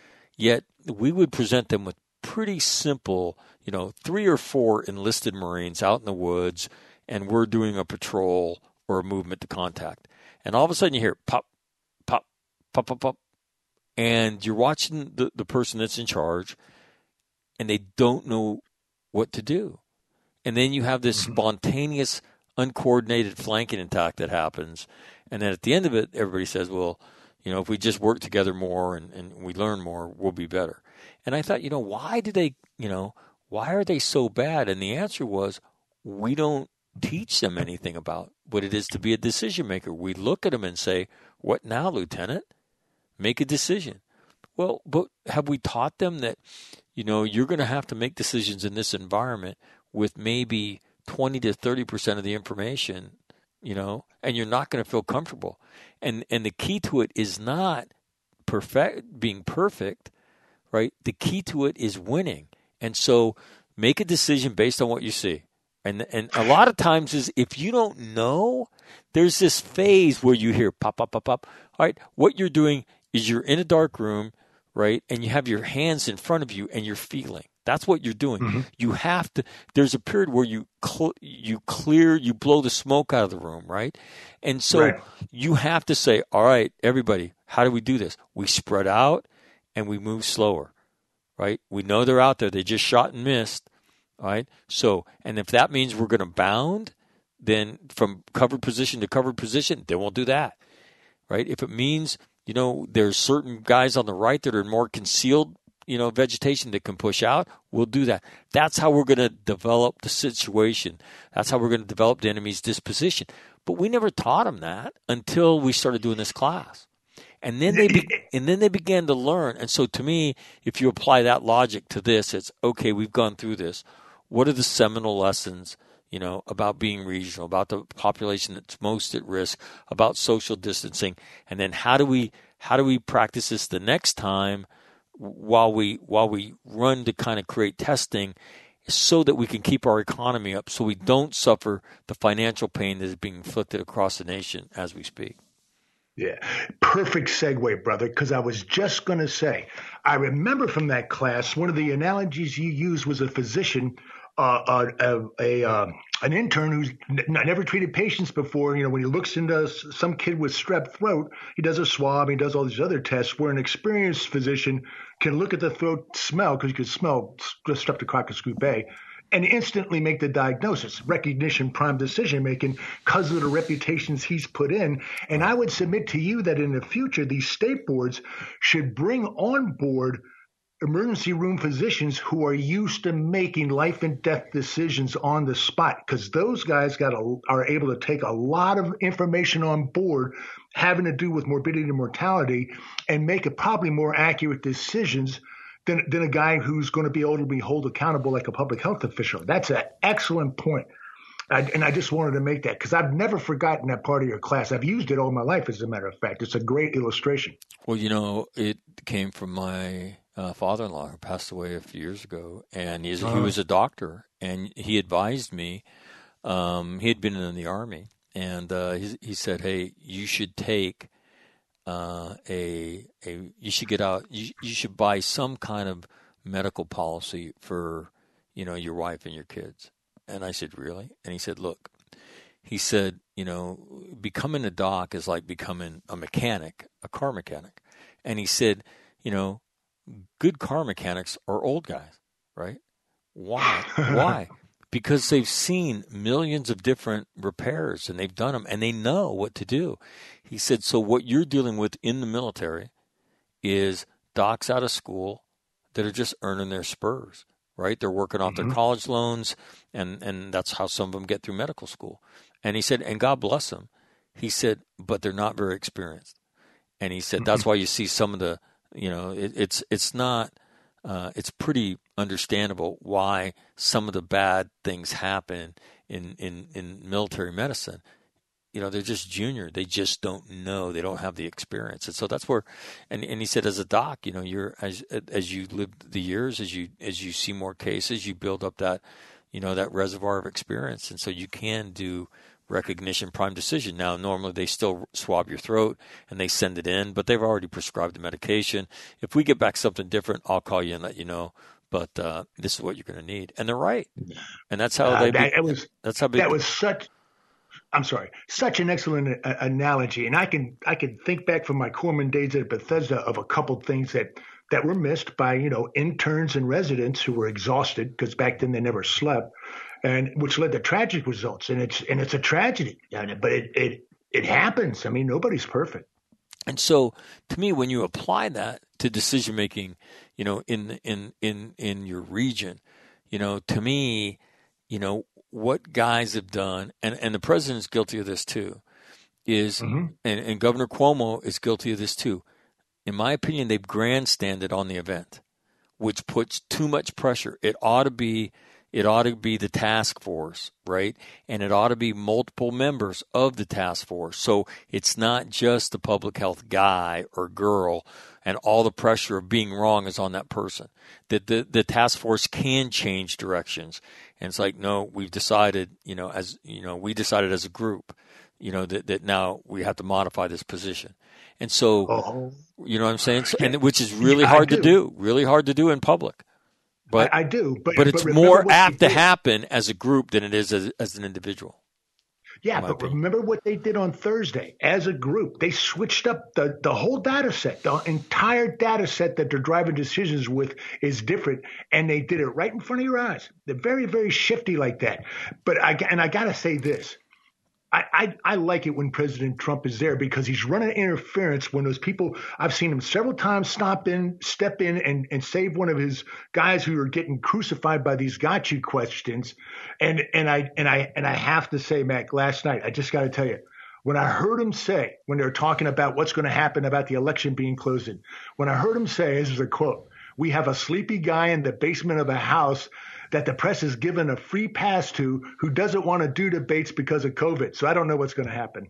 Yet we would present them with pretty simple, you know, three or four enlisted Marines out in the woods, and we're doing a patrol or a movement to contact. And all of a sudden you hear pop, pop, pop, pop, pop. And you're watching the, the person that's in charge, and they don't know what to do. And then you have this spontaneous, uncoordinated flanking attack that happens. And then at the end of it, everybody says, well, you know, if we just work together more and, and we learn more, we'll be better. And I thought, you know, why do they, you know, why are they so bad? And the answer was, we don't teach them anything about what it is to be a decision maker. We look at them and say, what now, Lieutenant? Make a decision. Well, but have we taught them that, you know, you're going to have to make decisions in this environment with maybe twenty to thirty percent of the information, you know, and you're not going to feel comfortable. And and the key to it is not perfect, being perfect, right? The key to it is winning. And so make a decision based on what you see. And and a lot of times is if you don't know, there's this phase where you hear pop, pop, pop, pop. All right, what you're doing is you're in a dark room, right? And you have your hands in front of you and you're feeling. That's what you're doing. Mm-hmm. You have to, there's a period where you cl- you clear, you blow the smoke out of the room, right? And so right. you have to say, all right, everybody, how do we do this? We spread out and we move slower, right? We know they're out there. They just shot and missed, right? So, and if that means we're going to bound, then from covered position to covered position, then we'll do that, right? If it means, you know, there's certain guys on the right that are more concealed, you know, vegetation that can push out, we'll do that. That's how we're going to develop the situation. That's how we're going to develop the enemy's disposition. But we never taught them that until we started doing this class. And then they be- and then they began to learn. And so to me, if you apply that logic to this, it's, okay, we've gone through this. What are the seminal lessons, you know, about being regional, about the population that's most at risk, about social distancing? And then how do we how do we practice this the next time while we while we run to kind of create testing so that we can keep our economy up, so we don't suffer the financial pain that is being inflicted across the nation as we speak. Yeah, perfect segue, brother, because I was just going to say, I remember from that class, one of the analogies you used was a physician, uh, a, a, a an intern who's n- never treated patients before. You know, when he looks into some kid with strep throat, he does a swab, he does all these other tests, where an experienced physician can look at the throat smell, because you can smell Streptococcus group and instantly make the diagnosis, recognition, prime decision making, because of the reputations he's put in. And I would submit to you that in the future, these state boards should bring on board emergency room physicians who are used to making life and death decisions on the spot, because those guys got a, are able to take a lot of information on board having to do with morbidity and mortality and make a probably more accurate decisions than, than a guy who's going to be able to be held accountable like a public health official. That's an excellent point. I, and I just wanted to make that because I've never forgotten that part of your class. I've used it all my life, as a matter of fact. It's a great illustration. Well, you know, it came from my uh, father-in-law who passed away a few years ago, and he's, uh-huh. he was a doctor, and he advised me. Um, he had been in the Army, and uh, he, he said, hey, you should take uh, a, a you should get out, you, you should buy some kind of medical policy for, you know, your wife and your kids. And I said, really? And he said, look, he said, you know, becoming a doc is like becoming a mechanic, a car mechanic. And he said, you know, good car mechanics are old guys, right? Why? Why? Because they've seen millions of different repairs and they've done them and they know what to do. He said, so what you're dealing with in the military is docs out of school that are just earning their spurs, right? They're working off mm-hmm. their college loans, and, and that's how some of them get through medical school. And he said, and God bless them, he said, but they're not very experienced. And he said, mm-hmm. that's why you see some of the, you know, it, it's it's not, uh, it's pretty understandable why some of the bad things happen in, in, in military medicine. You know, they're just junior. They just don't know. They don't have the experience. And so that's where, and, and he said, as a doc, you know, you're, as, as you live the years, as you, as you see more cases, you build up that, you know, that reservoir of experience. And so you can do recognition prime decision. Now, normally they still swab your throat and they send it in, but they've already prescribed the medication. If we get back something different, I'll call you and let you know. But uh, this is what you're going to need. And they're right. And that's how uh, they, that, it was, that's how big, that was such, I'm sorry, such an excellent uh, analogy. And I can I can think back from my corpsman days at Bethesda of a couple things that, that were missed by, you know, interns and residents who were exhausted because back then they never slept, and which led to tragic results. And it's and it's a tragedy, but it it it happens. I mean, nobody's perfect. And so, to me, when you apply that to decision making, you know, in in in in your region, you know, to me, you know, what guys have done, and, and the president is guilty of this too, is, mm-hmm. and, and Governor Cuomo is guilty of this too. In my opinion, they've grandstanded on the event, which puts too much pressure. It ought to be, it ought to be the task force, right? And it ought to be multiple members of the task force. So it's not just the public health guy or girl, and all the pressure of being wrong is on that person. That the, the task force can change directions. And it's like, no, we've decided, you know, as you know, we decided as a group, you know, that, that now we have to modify this position. And so, oh. you know what I'm saying? So, and which is really hard do. to do, really hard to do in public. But I, I do, but but it's but more apt to happen as a group than it is as, as an individual. Yeah, but opinion. remember what they did on Thursday as a group. They switched up the, the whole data set. The entire data set that they're driving decisions with is different, and they did it right in front of your eyes. They're very, very shifty like that. But I and I got to say this. I, I, I like it when President Trump is there because he's running interference when those people – I've seen him several times stop in, step in and, and save one of his guys who are getting crucified by these got you questions. And and I and I and I have to say, Mac, last night, I just got to tell you, when I heard him say, when they were talking about what's going to happen about the election being closed in, when I heard him say, this is a quote, "We have a sleepy guy in the basement of a house that the press is given a free pass to who doesn't want to do debates because of COVID. So I don't know what's going to happen."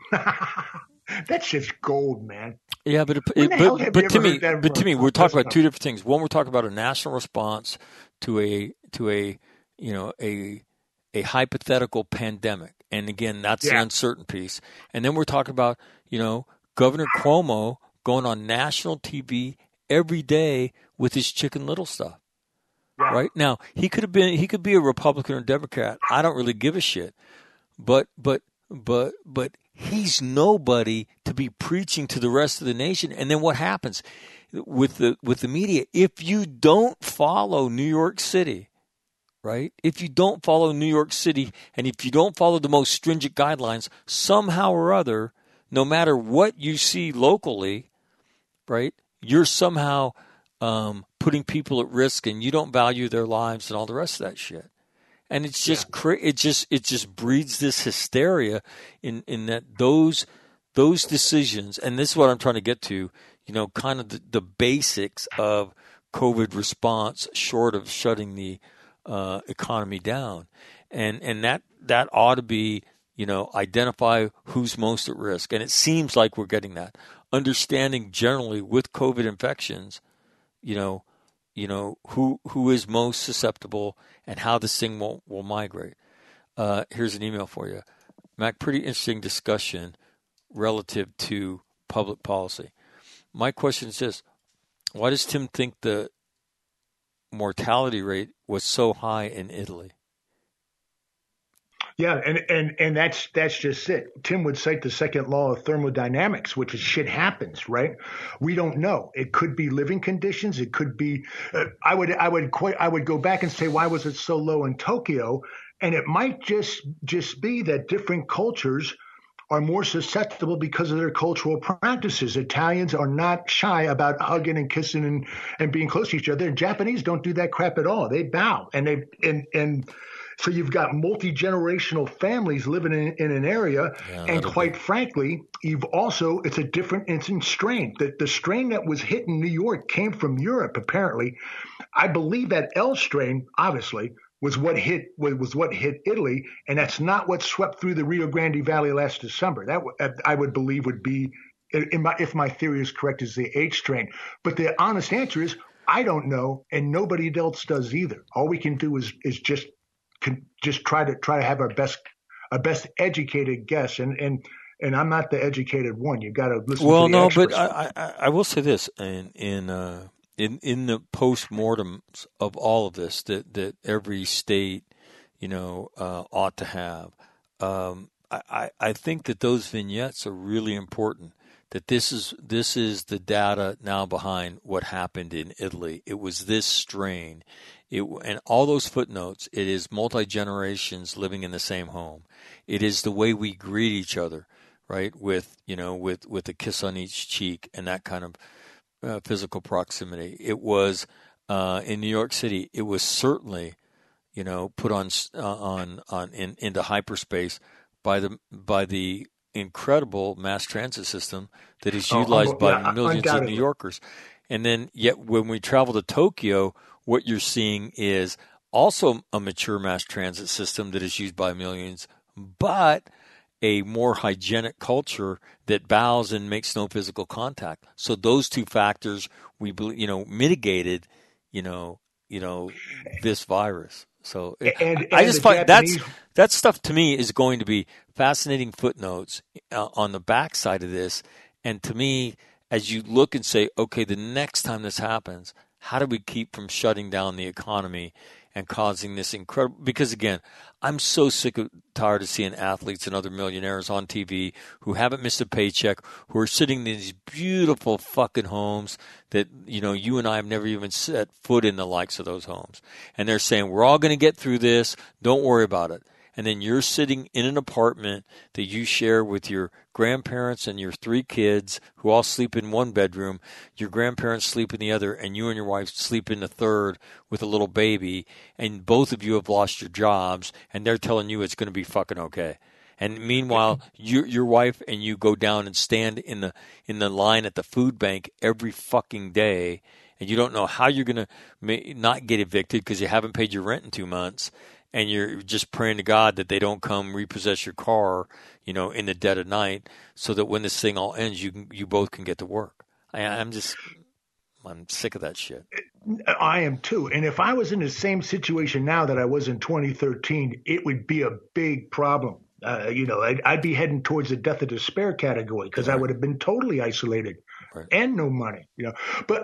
That's just gold, man. Yeah, but it, it, but, but to me, but to me, we're talking about two different things. One, we're talking about a national response to a to a you know a a hypothetical pandemic, and again, that's yeah. the uncertain piece. And then we're talking about you know Governor Cuomo going on national T V every day with his Chicken Little stuff. Right now, he could have been. He could be a Republican or Democrat. I don't really give a shit. But but but but he's nobody to be preaching to the rest of the nation. And then what happens with the with the media? If you don't follow New York City, right? If you don't follow New York City, and if you don't follow the most stringent guidelines, somehow or other, no matter what you see locally, right? You're somehow Um, putting people at risk, and you don't value their lives and all the rest of that shit. And it's just yeah. cra- it just it just breeds this hysteria in, in that those those decisions, and this is what I'm trying to get to, you know, kind of the, the basics of COVID response, short of shutting the uh, economy down, and and that that ought to be, you know, identify who's most at risk, and it seems like we're getting that understanding generally with COVID infections. You know, you know who who is most susceptible and how this thing will will migrate. Uh, here's an email for you, Mac. Pretty interesting discussion relative to public policy. My question is this: why does Tim think the mortality rate was so high in Italy? Yeah, and, and and that's that's just it. Tim would cite the second law of thermodynamics, which is shit happens, right? We don't know. It could be living conditions. It could be. Uh, I would I would quite I would go back and say, why was it so low in Tokyo? And it might just just be that different cultures are more susceptible because of their cultural practices. Italians are not shy about hugging and kissing and, and being close to each other. And Japanese don't do that crap at all. They bow and they and and. So you've got multi-generational families living in, in an area, yeah, and quite be. frankly, you've also, it's a different instant strain. The, the strain that was hit in New York came from Europe, apparently. I believe that L strain, obviously, was what hit was what hit Italy, and that's not what swept through the Rio Grande Valley last December. That I would believe would be, in my, if my theory is correct, is the H strain. But the honest answer is, I don't know, and nobody else does either. All we can do is is just can just try to try to have our best our best educated guess, and and and I'm not the educated one. You got to listen. Well, to the no, experts. but I, I I will say this in in uh, in in the post-mortems of all of this that that every state, you know, uh, ought to have. Um, I I think that those vignettes are really important. That this is this is the data now behind what happened in Italy. It was this strain. It, and all those footnotes, it is multi-generations living in the same home. It is the way we greet each other, right, with, you know, with, with a kiss on each cheek and that kind of uh, physical proximity. It was uh, in New York City, it was certainly, you know, put on uh, on on in, into hyperspace by the by the incredible mass transit system that is utilized oh, yeah, by millions of New Yorkers. And then yet when we travel to Tokyo, what you're seeing is also a mature mass transit system that is used by millions, but a more hygienic culture that bows and makes no physical contact. So those two factors, we you know, mitigated, you know, you know, this virus. So and, I, I just find Japanese... that's that stuff to me is going to be fascinating footnotes uh, on the backside of this. And to me, as you look and say, okay, the next time this happens, how do we keep from shutting down the economy and causing this incredible? Because again, I'm so sick of tired of seeing athletes and other millionaires on T V who haven't missed a paycheck, who are sitting in these beautiful fucking homes that, you know, you and I have never even set foot in the likes of those homes. And they're saying, we're all going to get through this. Don't worry about it. And then you're sitting in an apartment that you share with your grandparents and your three kids who all sleep in one bedroom. Your grandparents sleep in the other, and you and your wife sleep in the third with a little baby. And both of you have lost your jobs, and they're telling you it's going to be fucking okay. And meanwhile, you, your wife and you go down and stand in the in the line at the food bank every fucking day, and you don't know how you're going to not get evicted because you haven't paid your rent in two months. And you're just praying to God that they don't come repossess your car, you know, in the dead of night, so that when this thing all ends, you can, you both can get to work. I, I'm just, I'm sick of that shit. I am too. And if I was in the same situation now that I was in twenty thirteen, it would be a big problem. Uh, you know, I'd, I'd be heading towards the death of despair category because right. I would have been totally isolated right. and no money. You know, but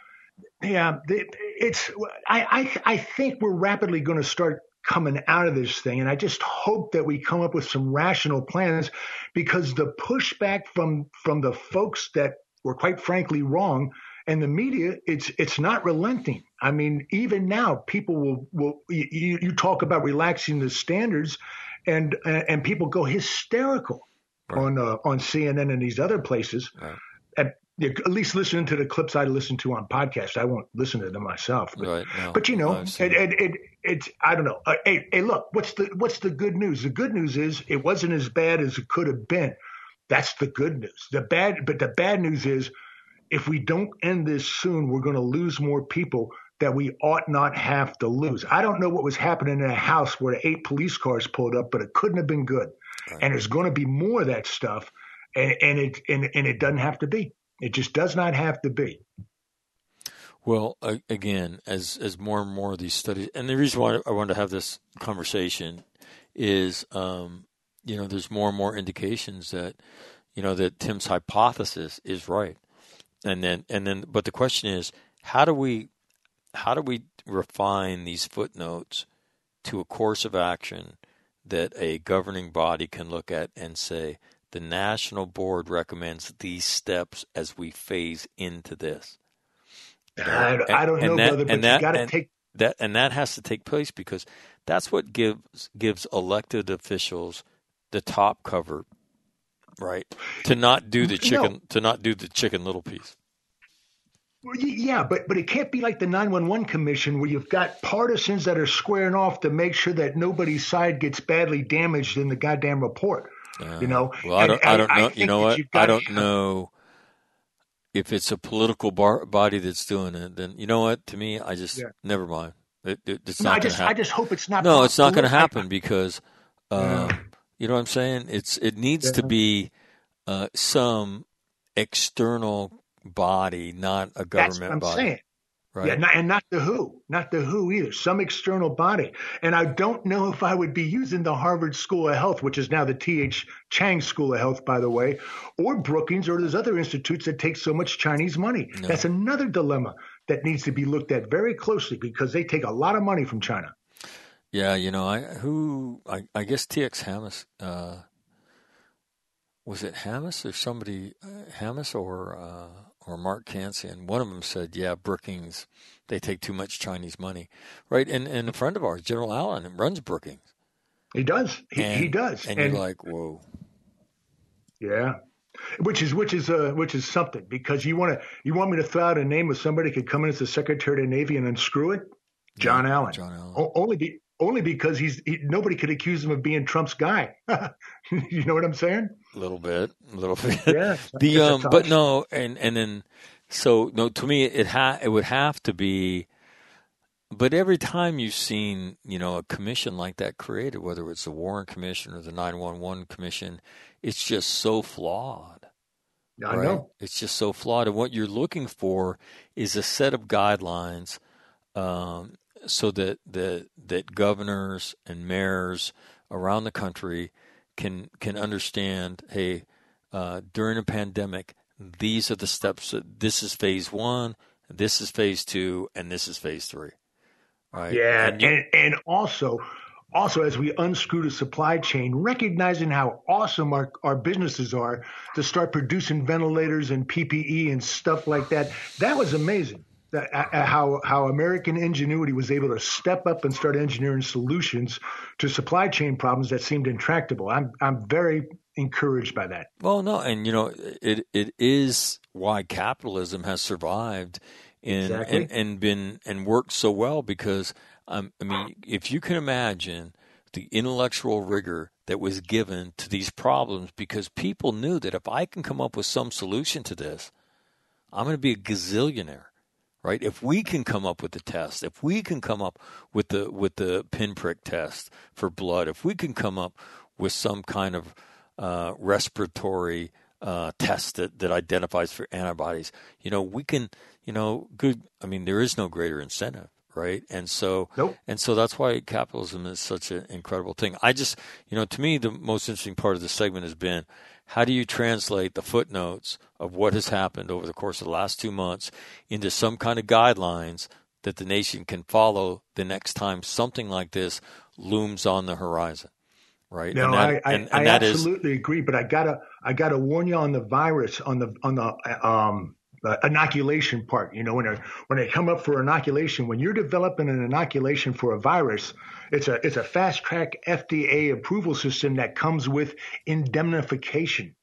yeah, it's. I I, I think we're rapidly going to start coming out of this thing. And I just hope that we come up with some rational plans, because the pushback from from the folks that were quite frankly wrong and the media, it's it's not relenting. I mean, even now, people will will you, you talk about relaxing the standards, and and people go hysterical right. on uh, on C N N and these other places. Right. And at least listening to the clips I listen to on podcasts. I won't listen to them myself. But, right, no, but you know, no, it, it, it, it's I don't know. Uh, hey, hey, look, what's the what's the good news? The good news is it wasn't as bad as it could have been. That's the good news. The bad, but the bad news is if we don't end this soon, we're going to lose more people that we ought not have to lose. I don't know what was happening in a house where the eight police cars pulled up, but it couldn't have been good. Right. And there's going to be more of that stuff, and, and it and, and it doesn't have to be. It just does not have to be. Well, again, as as more and more of these studies, and the reason why I wanted to have this conversation is, um, you know, there's more and more indications that, you know, that Tim's hypothesis is right, and then and then, but the question is, how do we, how do we refine these footnotes to a course of action that a governing body can look at and say, the national board recommends these steps as we phase into this. You know, I, and, I don't know, that, brother, but that, you got to take that, and that has to take place because that's what gives gives elected officials the top cover, right? To not do the chicken, no. to not do the chicken little piece. Well, yeah, but but it can't be like the nine one one Commission where you've got partisans that are squaring off to make sure that nobody's side gets badly damaged in the goddamn report. Uh, you know, well, I don't, I, I don't know. I you know what? I don't have, know if it's a political bar, body that's doing it. Then you know what? To me, I just yeah. never mind. It, it, it's no, not I just happen. I just hope it's not. No, it's not going to happen because, um, yeah. you know what I'm saying? It's it needs yeah. to be uh, some external body, not a government That's what I'm body. saying. Right. Yeah, not, and not the W H O, not the W H O either, some external body. And I don't know if I would be using the Harvard School of Health, which is now the T H Chang School of Health, by the way, or Brookings or those other institutes that take so much Chinese money. No. That's another dilemma that needs to be looked at very closely because they take a lot of money from China. Yeah, you know, I who I, I guess T X Hammes, uh, was it Hammes or somebody, uh, Hammes or uh, or Mark Kansian? One of them said, yeah, Brookings, they take too much Chinese money, right? And and a friend of ours, General Allen, runs Brookings. He does. He, and, he does. And, and you're like, whoa. Yeah. Which is which is uh, which is something because you want to you want me to throw out a name of somebody who could come in as the Secretary of the Navy and unscrew it? John yeah, Allen. John Allen. O- only be only because he's he, nobody could accuse him of being Trump's guy. You know what I'm saying? A little bit, a little bit. Yeah. the um, but no, and and then so no. To me, it ha it would have to be. But every time you've seen, you know, a commission like that created, whether it's the Warren Commission or the nine one one Commission, it's just so flawed. I right? know. It's just so flawed. And what you're looking for is a set of guidelines um, so that, that that governors and mayors around the country can can understand, hey, uh, during a pandemic, these are the steps. That, this is phase one, this is phase two, and this is phase three. Right. Yeah, and, you, and and also, also as we unscrew the supply chain, recognizing how awesome our, our businesses are to start producing ventilators and P P E and stuff like that. That was amazing. That, uh, how how American ingenuity was able to step up and start engineering solutions to supply chain problems that seemed intractable. I'm I'm very encouraged by that. Well, no, and you know, it it is why capitalism has survived. And, exactly. and and been and worked so well because um, I mean, if you can imagine the intellectual rigor that was given to these problems, because people knew that if I can come up with some solution to this, I'm going to be a gazillionaire, right? If we can come up with the test, if we can come up with the with the pinprick test for blood, if we can come up with some kind of uh, respiratory uh, test that, that identifies for antibodies, you know, we can. You know, good. I mean, there is no greater incentive, right? And so, nope. and so that's why capitalism is such an incredible thing. I just, you know, to me, the most interesting part of the segment has been how do you translate the footnotes of what has happened over the course of the last two months into some kind of guidelines that the nation can follow the next time something like this looms on the horizon, right? No, and that, I, I, and, and I that absolutely is, agree. But I gotta, I gotta warn you on the virus, on the, on the, um. Uh, inoculation part, you know, when they when they come up for inoculation, when you're developing an inoculation for a virus, it's a it's a fast track F D A approval system that comes with indemnification.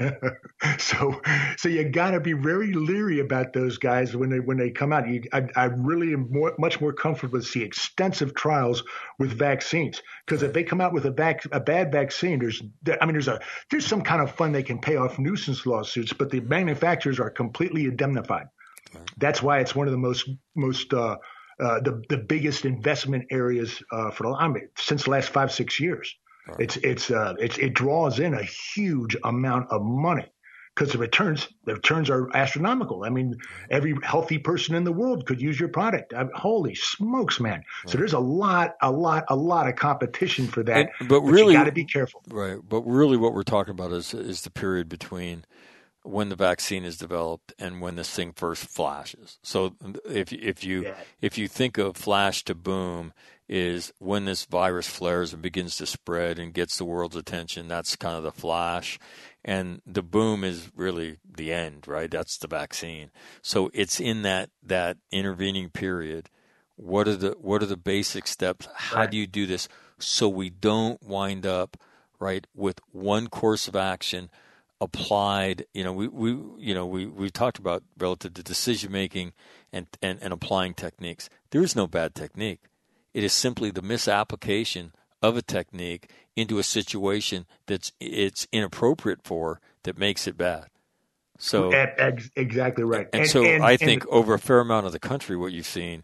so so you got to be very leery about those guys when they when they come out. You, I, I really am more, much more comfortable to see extensive trials with vaccines because if they come out with a vac, a bad vaccine, there's I mean there's a there's some kind of fund they can pay off nuisance lawsuits, but the manufacturers are completely indemnified. That's why it's one of the most most uh, uh, the the biggest investment areas uh, for the I mean, since the last five six years. Right. It's it's uh it's it draws in a huge amount of money because the returns the returns are astronomical. I mean, every healthy person in the world could use your product. I, holy smokes, man! Right. So there's a lot, a lot, a lot of competition for that. And, but, but really, you got to be careful. Right. But really, what we're talking about is is the period between when the vaccine is developed and when this thing first flashes. So if if you yeah. if you think of flash to boom, is when this virus flares and begins to spread and gets the world's attention. That's kind of the flash. And the boom is really the end, right? That's the vaccine. So it's in that, that intervening period. What are the what are the basic steps? How Right. do you do this so we don't wind up, right, with one course of action applied? You know, we, we you know we, we talked about relative to decision making and, and, and applying techniques. There is no bad technique. It is simply the misapplication of a technique into a situation that's it's inappropriate for that makes it bad. So Ex- exactly right. and, so I think over a fair amount of the country, what you've seen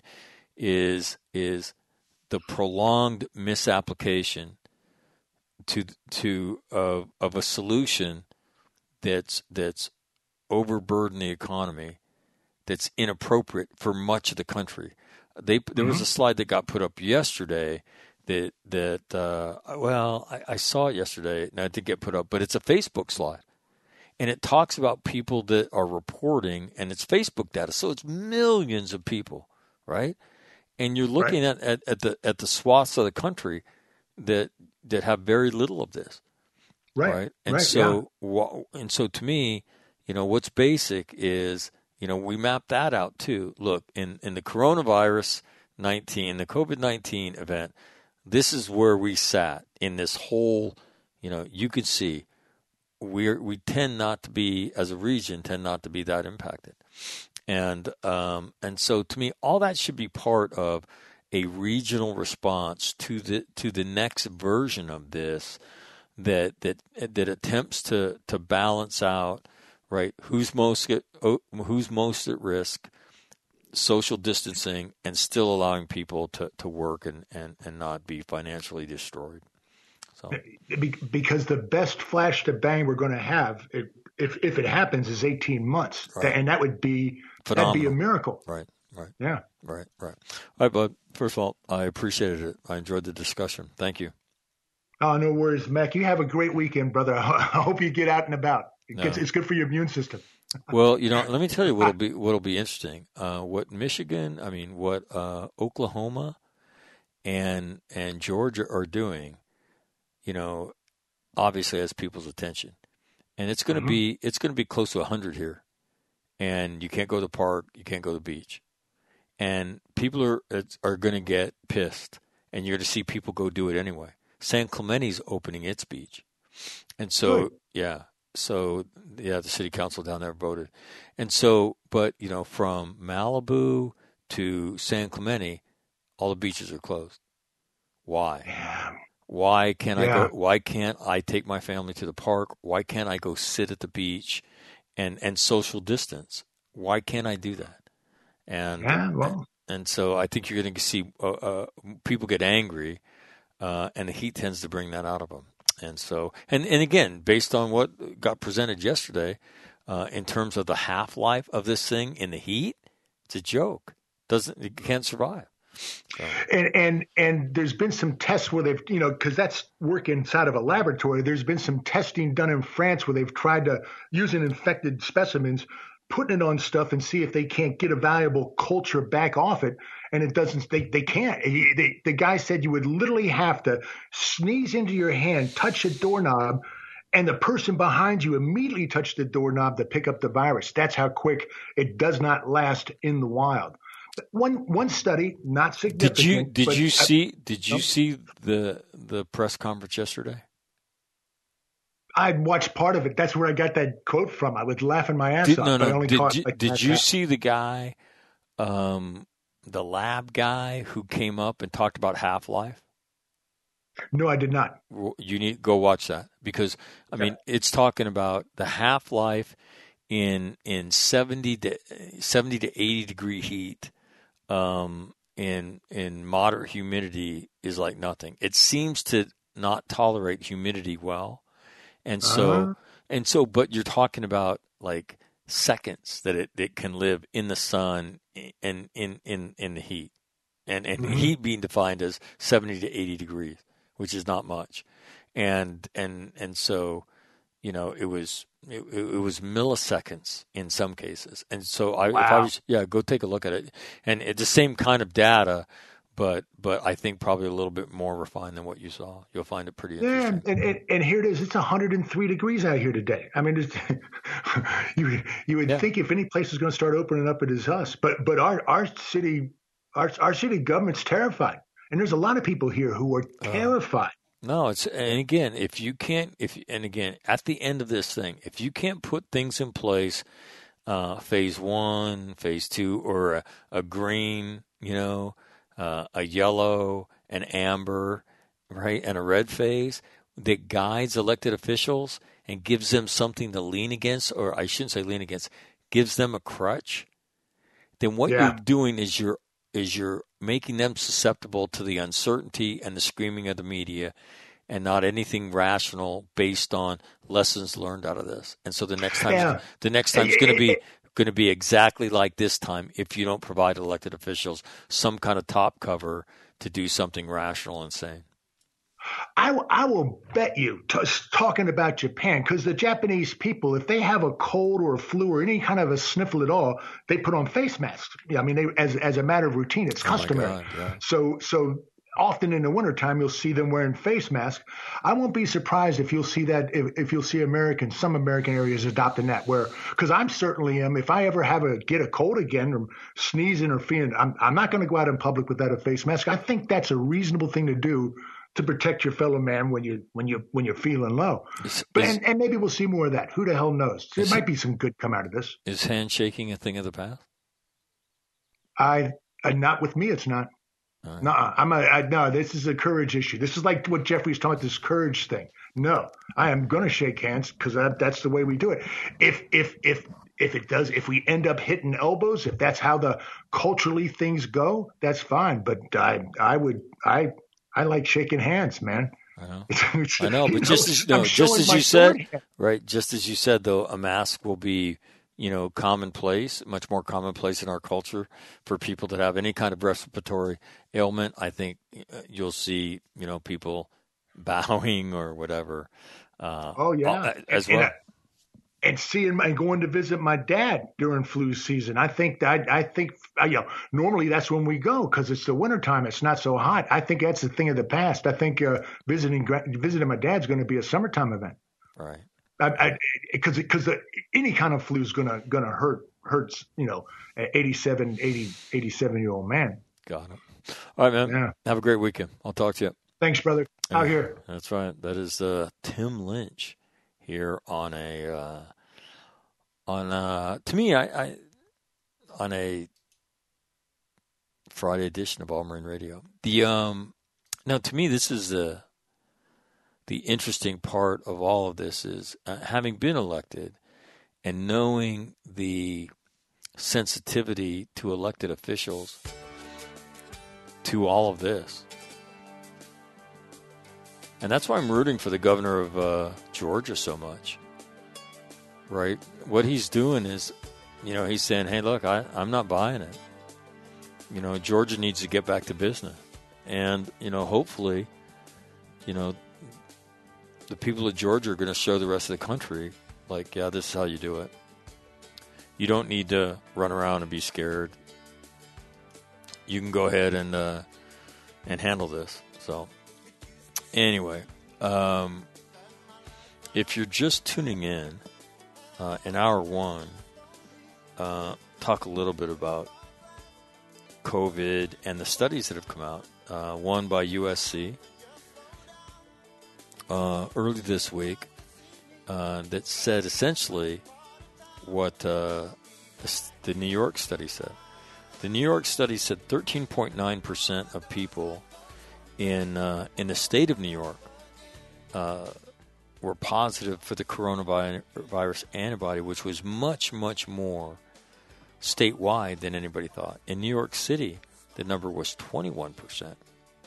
is is the prolonged misapplication to to of of a solution that's that's overburdened the economy, that's inappropriate for much of the country. They there Mm-hmm. was a slide that got put up yesterday that that uh, well I, I saw it yesterday and it did get put up, but it's a Facebook slide. And it talks about people that are reporting, and it's Facebook data, so it's millions of people, right? And you're looking Right. at, at, at the at the swaths of the country that that have very little of this, Right. right? And Right, so, wha- and so to me, you know, what's basic is, you know, we map that out too. Look, in in the coronavirus nineteen, the COVID nineteen event, this is where we sat in this whole. You know, you could see. We we tend not to be, as a region, tend not to be that impacted, and um, and so to me, all that should be part of a regional response to the to the next version of this that that that attempts to, to balance out, right, who's most at, who's most at risk, social distancing, and still allowing people to, to work and, and, and not be financially destroyed. So. Because the best flash to bang we're going to have, if if, if it happens, is eighteen months, Right. and that would be Phenomenal. that'd be a miracle. Right, right, Yeah, right, right. All right, bud. First of all, I appreciated it. I enjoyed the discussion. Thank you. Oh, no worries, Mac. You have a great weekend, brother. I hope you get out and about. It gets, No. It's good for your immune system. Well, you know, let me tell you what'll be what'll be interesting. Uh, what Michigan, I mean, what uh, Oklahoma and and Georgia are doing, you know, obviously has people's attention, and it's going to Mhm. be it's going to be close to a hundred here, and you can't go to the park, you can't go to the beach, and people are are going to get pissed, and you're going to see people go do it anyway. San Clemente's opening its beach, and so Good. yeah, so yeah, the city council down there voted, and so but you know from Malibu to San Clemente, all the beaches are closed. Why? Yeah. Why can't I Yeah. go? Why can't I take my family to the park? Why can't I go sit at the beach, and, and social distance? Why can't I do that? And Yeah, well. and so I think you're going to see uh, uh, people get angry, uh, and the heat tends to bring that out of them. And so, and, and again, based on what got presented yesterday, uh, in terms of the half life of this thing in the heat, it's a joke. Doesn't it can't survive. So. And, and and there's been some tests where they've, you know, because that's work inside of a laboratory. There's been some testing done in France where they've tried to, using infected specimens, putting it on stuff and see if they can't get a valuable culture back off it. And it doesn't, they, they can't. He, they, the guy said you would literally have to sneeze into your hand, touch a doorknob, and the person behind you immediately touched the doorknob to pick up the virus. That's how quick it does not last in the wild. One one study, not significant. Did you did but you I- see did you Nope. see the the press conference yesterday? I watched part of it. That's where I got that quote from. I was laughing my ass Did, off. no, but I no. only Did caught you, like did half you half. see the guy, um, the lab guy who came up and talked about Half Life? No, I did not. You need go watch that because I mean it's talking about the half life in in seventy to seventy to eighty degree heat, um, in in moderate humidity is like nothing. It seems to not tolerate humidity well, and so Uh-huh. and so. But you're talking about like seconds that it, it can live in the sun and in in in the heat, and and Mhm. heat being defined as seventy to eighty degrees, which is not much, and and and so, you know, it was it, it was milliseconds in some cases, and so I if I Wow. was yeah, go take a look at it, and it's the same kind of data, but but I think probably a little bit more refined than what you saw. You'll find it pretty Yeah, interesting. and, and, and here it is. It's one hundred three degrees out here today. I mean, it's, you you would Yeah. think if any place is going to start opening up, it is us. But but our our city our our city government's terrified, and there's a lot of people here who are terrified. Uh, no, it's and again, if you can't, if and again, at the end of this thing, if you can't put things in place, uh, phase one, phase two, or a, a green, you know, uh, a yellow, an amber, right, and a red phase that guides elected officials and gives them something to lean against, or I shouldn't say lean against, gives them a crutch, then what Yeah. you're doing is you're is you're making them susceptible to the uncertainty and the screaming of the media and not anything rational based on lessons learned out of this. And so the next time Yeah. the next time is going to be going to be exactly like this time if you don't provide elected officials some kind of top cover to do something rational and sane. I, w- I will bet you, t- talking about Japan, because the Japanese people, if they have a cold or a flu or any kind of a sniffle at all, they put on face masks. Yeah, I mean, they, as as a matter of routine, it's Oh my customary. God, yeah. So so often in the wintertime, you'll see them wearing face masks. I won't be surprised if you'll see that if, if you'll see Americans, some American areas adopting that. Where because I'm certainly am. If I ever have a get a cold again or sneezing or feeling, I'm I'm not going to go out in public without a face mask. I think that's a reasonable thing to do to protect your fellow man when you when you when you're feeling low. Is, But is, and, and maybe we'll see more of that. Who the hell knows? There Is- might be some good come out of this. is handshaking a thing of the past? I uh, not with me. It's not. All right. No, I'm a I, no. This is a courage issue. This is like what Jeffrey's talking about. This courage thing. No, I am going to shake hands because that, that's the way we do it. If if if if it does, if we end up hitting elbows, if that's how the culturally things go, that's fine. But I I would I I like shaking hands, man. I know. It's- I know, but you just as no, I'm just showing as my you said, sword hand. right? Just as you said, though, a mask will be, you know, commonplace, much more commonplace in our culture for people that have any kind of respiratory ailment. I think uh, you'll see, you know, people bowing or whatever. Uh, Oh yeah, uh, as and, well. and, I- and seeing my, and going to visit my dad during flu season. I think that I think uh, you know normally that's when we go because it's the wintertime. It's not so hot. I think that's a thing of the past. I think uh, visiting gra- visiting my dad's going to be a summertime event. Right. Because because any kind of flu is gonna gonna hurt hurts you know an eighty-seven, eighty, eighty-seven year old man. Got it. All right, man. Yeah. Have a great weekend. I'll talk to you. Thanks, brother. Out here. That's right. That is uh, Tim Lynch here on a uh, on uh, to me I, I on a Friday edition of All Marine Radio. The um now to me this is the the interesting part of all of this is uh, having been elected and knowing the sensitivity to elected officials to all of this. And that's why I'm rooting for the governor of uh, Georgia so much, right? What he's doing is, you know, he's saying, hey, look, I, I'm not buying it. You know, Georgia needs to get back to business. And, you know, hopefully, you know, the people of Georgia are going to show the rest of the country, like, yeah, this is how you do it. You don't need to run around and be scared. You can go ahead and uh, and handle this. So, anyway, um, if you're just tuning in, uh, in hour one, uh, talk a little bit about COVID and the studies that have come out. Uh, one by U S C uh, early this week uh, that said essentially what uh, the, the New York study said. The New York study said thirteen point nine percent of people in uh, in the state of New York uh, were positive for the coronavirus antibody, which was much, much more statewide than anybody thought. In New York City, the number was twenty-one percent.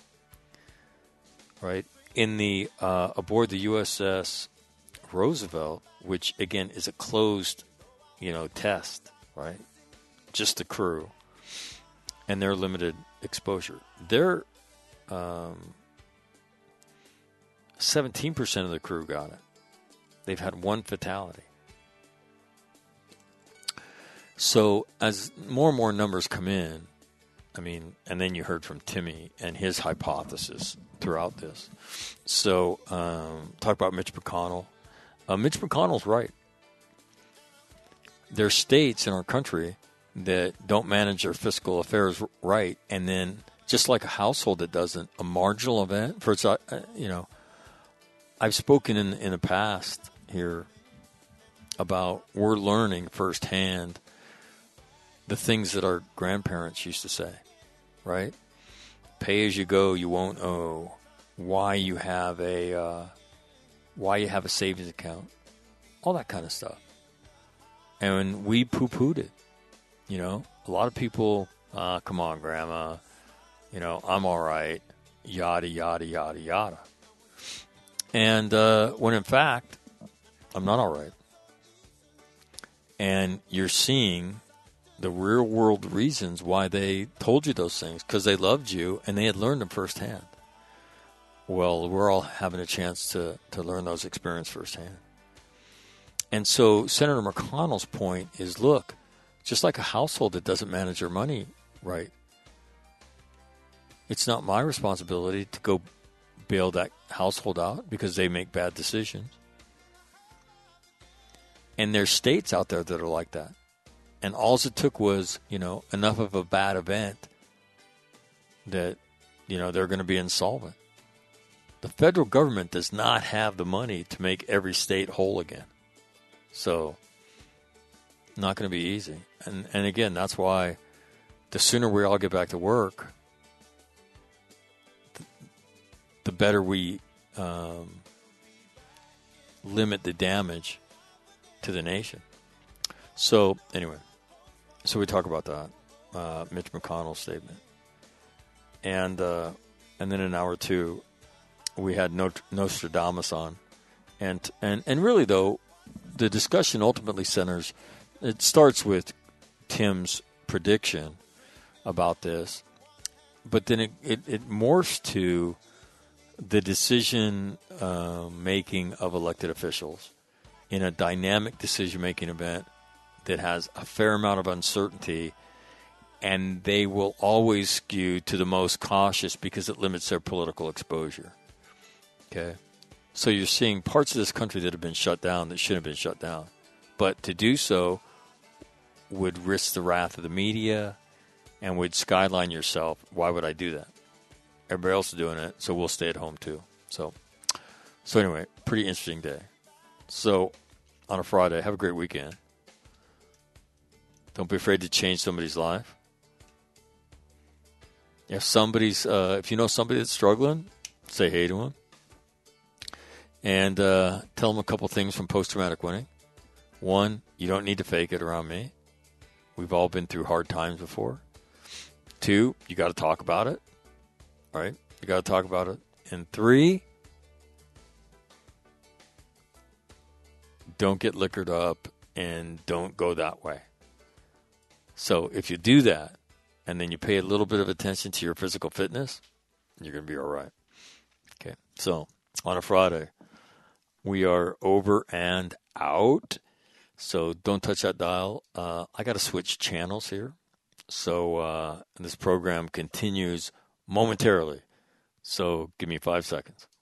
Right? In the uh, aboard the U S S Roosevelt, which again is a closed, you know, test, right? Just the crew and their limited exposure. Their um, seventeen percent of the crew got it. They've had one fatality. So as more and more numbers come in, I mean, and then you heard from Timmy and his hypothesis throughout this. So, um, talk about Mitch McConnell. Uh, Mitch McConnell's right. There are states in our country that don't manage their fiscal affairs right, and then just like a household that doesn't, a marginal event. For uh, you know, I've spoken in in the past here about we're learning firsthand the things that our grandparents used to say, right? Pay as you go, you won't owe. Why you have a uh, why you have a savings account, all that kind of stuff. And we poo-pooed it. You know, a lot of people, uh, come on, Grandma, you know, I'm all right, yada, yada, yada, yada. And uh, when in fact, I'm not all right. And you're seeing the real-world reasons why they told you those things, because they loved you and they had learned them firsthand. Well, we're all having a chance to, to learn those experiences firsthand. And so Senator McConnell's point is, look, just like a household that doesn't manage their money right, it's not my responsibility to go bail that household out because they make bad decisions. And there's states out there that are like that. And all it took was, you know, enough of a bad event that, you know, they're going to be insolvent. The federal government does not have the money to make every state whole again. So, not going to be easy. And and again, that's why the sooner we all get back to work, the, the better we um, limit the damage to the nation. So, anyway, so we talk about that, uh, Mitch McConnell's statement. And, uh, and then in hour two, we had Nostradamus on. And, and, and really, though, the discussion ultimately centers, it starts with Tim's prediction about this, but then it, it, it morphs to the decision uh, making of elected officials in a dynamic decision-making event that has a fair amount of uncertainty, and they will always skew to the most cautious because it limits their political exposure. Okay? So you're seeing parts of this country that have been shut down that shouldn't have been shut down. But to do so would risk the wrath of the media and would skyline yourself. Why would I do that? Everybody else is doing it, so we'll stay at home too. So, so anyway, pretty interesting day. So on a Friday, have a great weekend. Don't be afraid to change somebody's life. If somebody's, uh, if you know somebody that's struggling, say hey to them. And uh, tell them a couple things from post-traumatic winning. One, you don't need to fake it around me. We've all been through hard times before. Two, you got to talk about it. All right? You got to talk about it. And three, don't get liquored up and don't go that way. So if you do that and then you pay a little bit of attention to your physical fitness, you're going to be all right. Okay, so on a Friday, we are over and out. So don't touch that dial. Uh, I got to switch channels here. So uh, this program continues momentarily. So give me five seconds.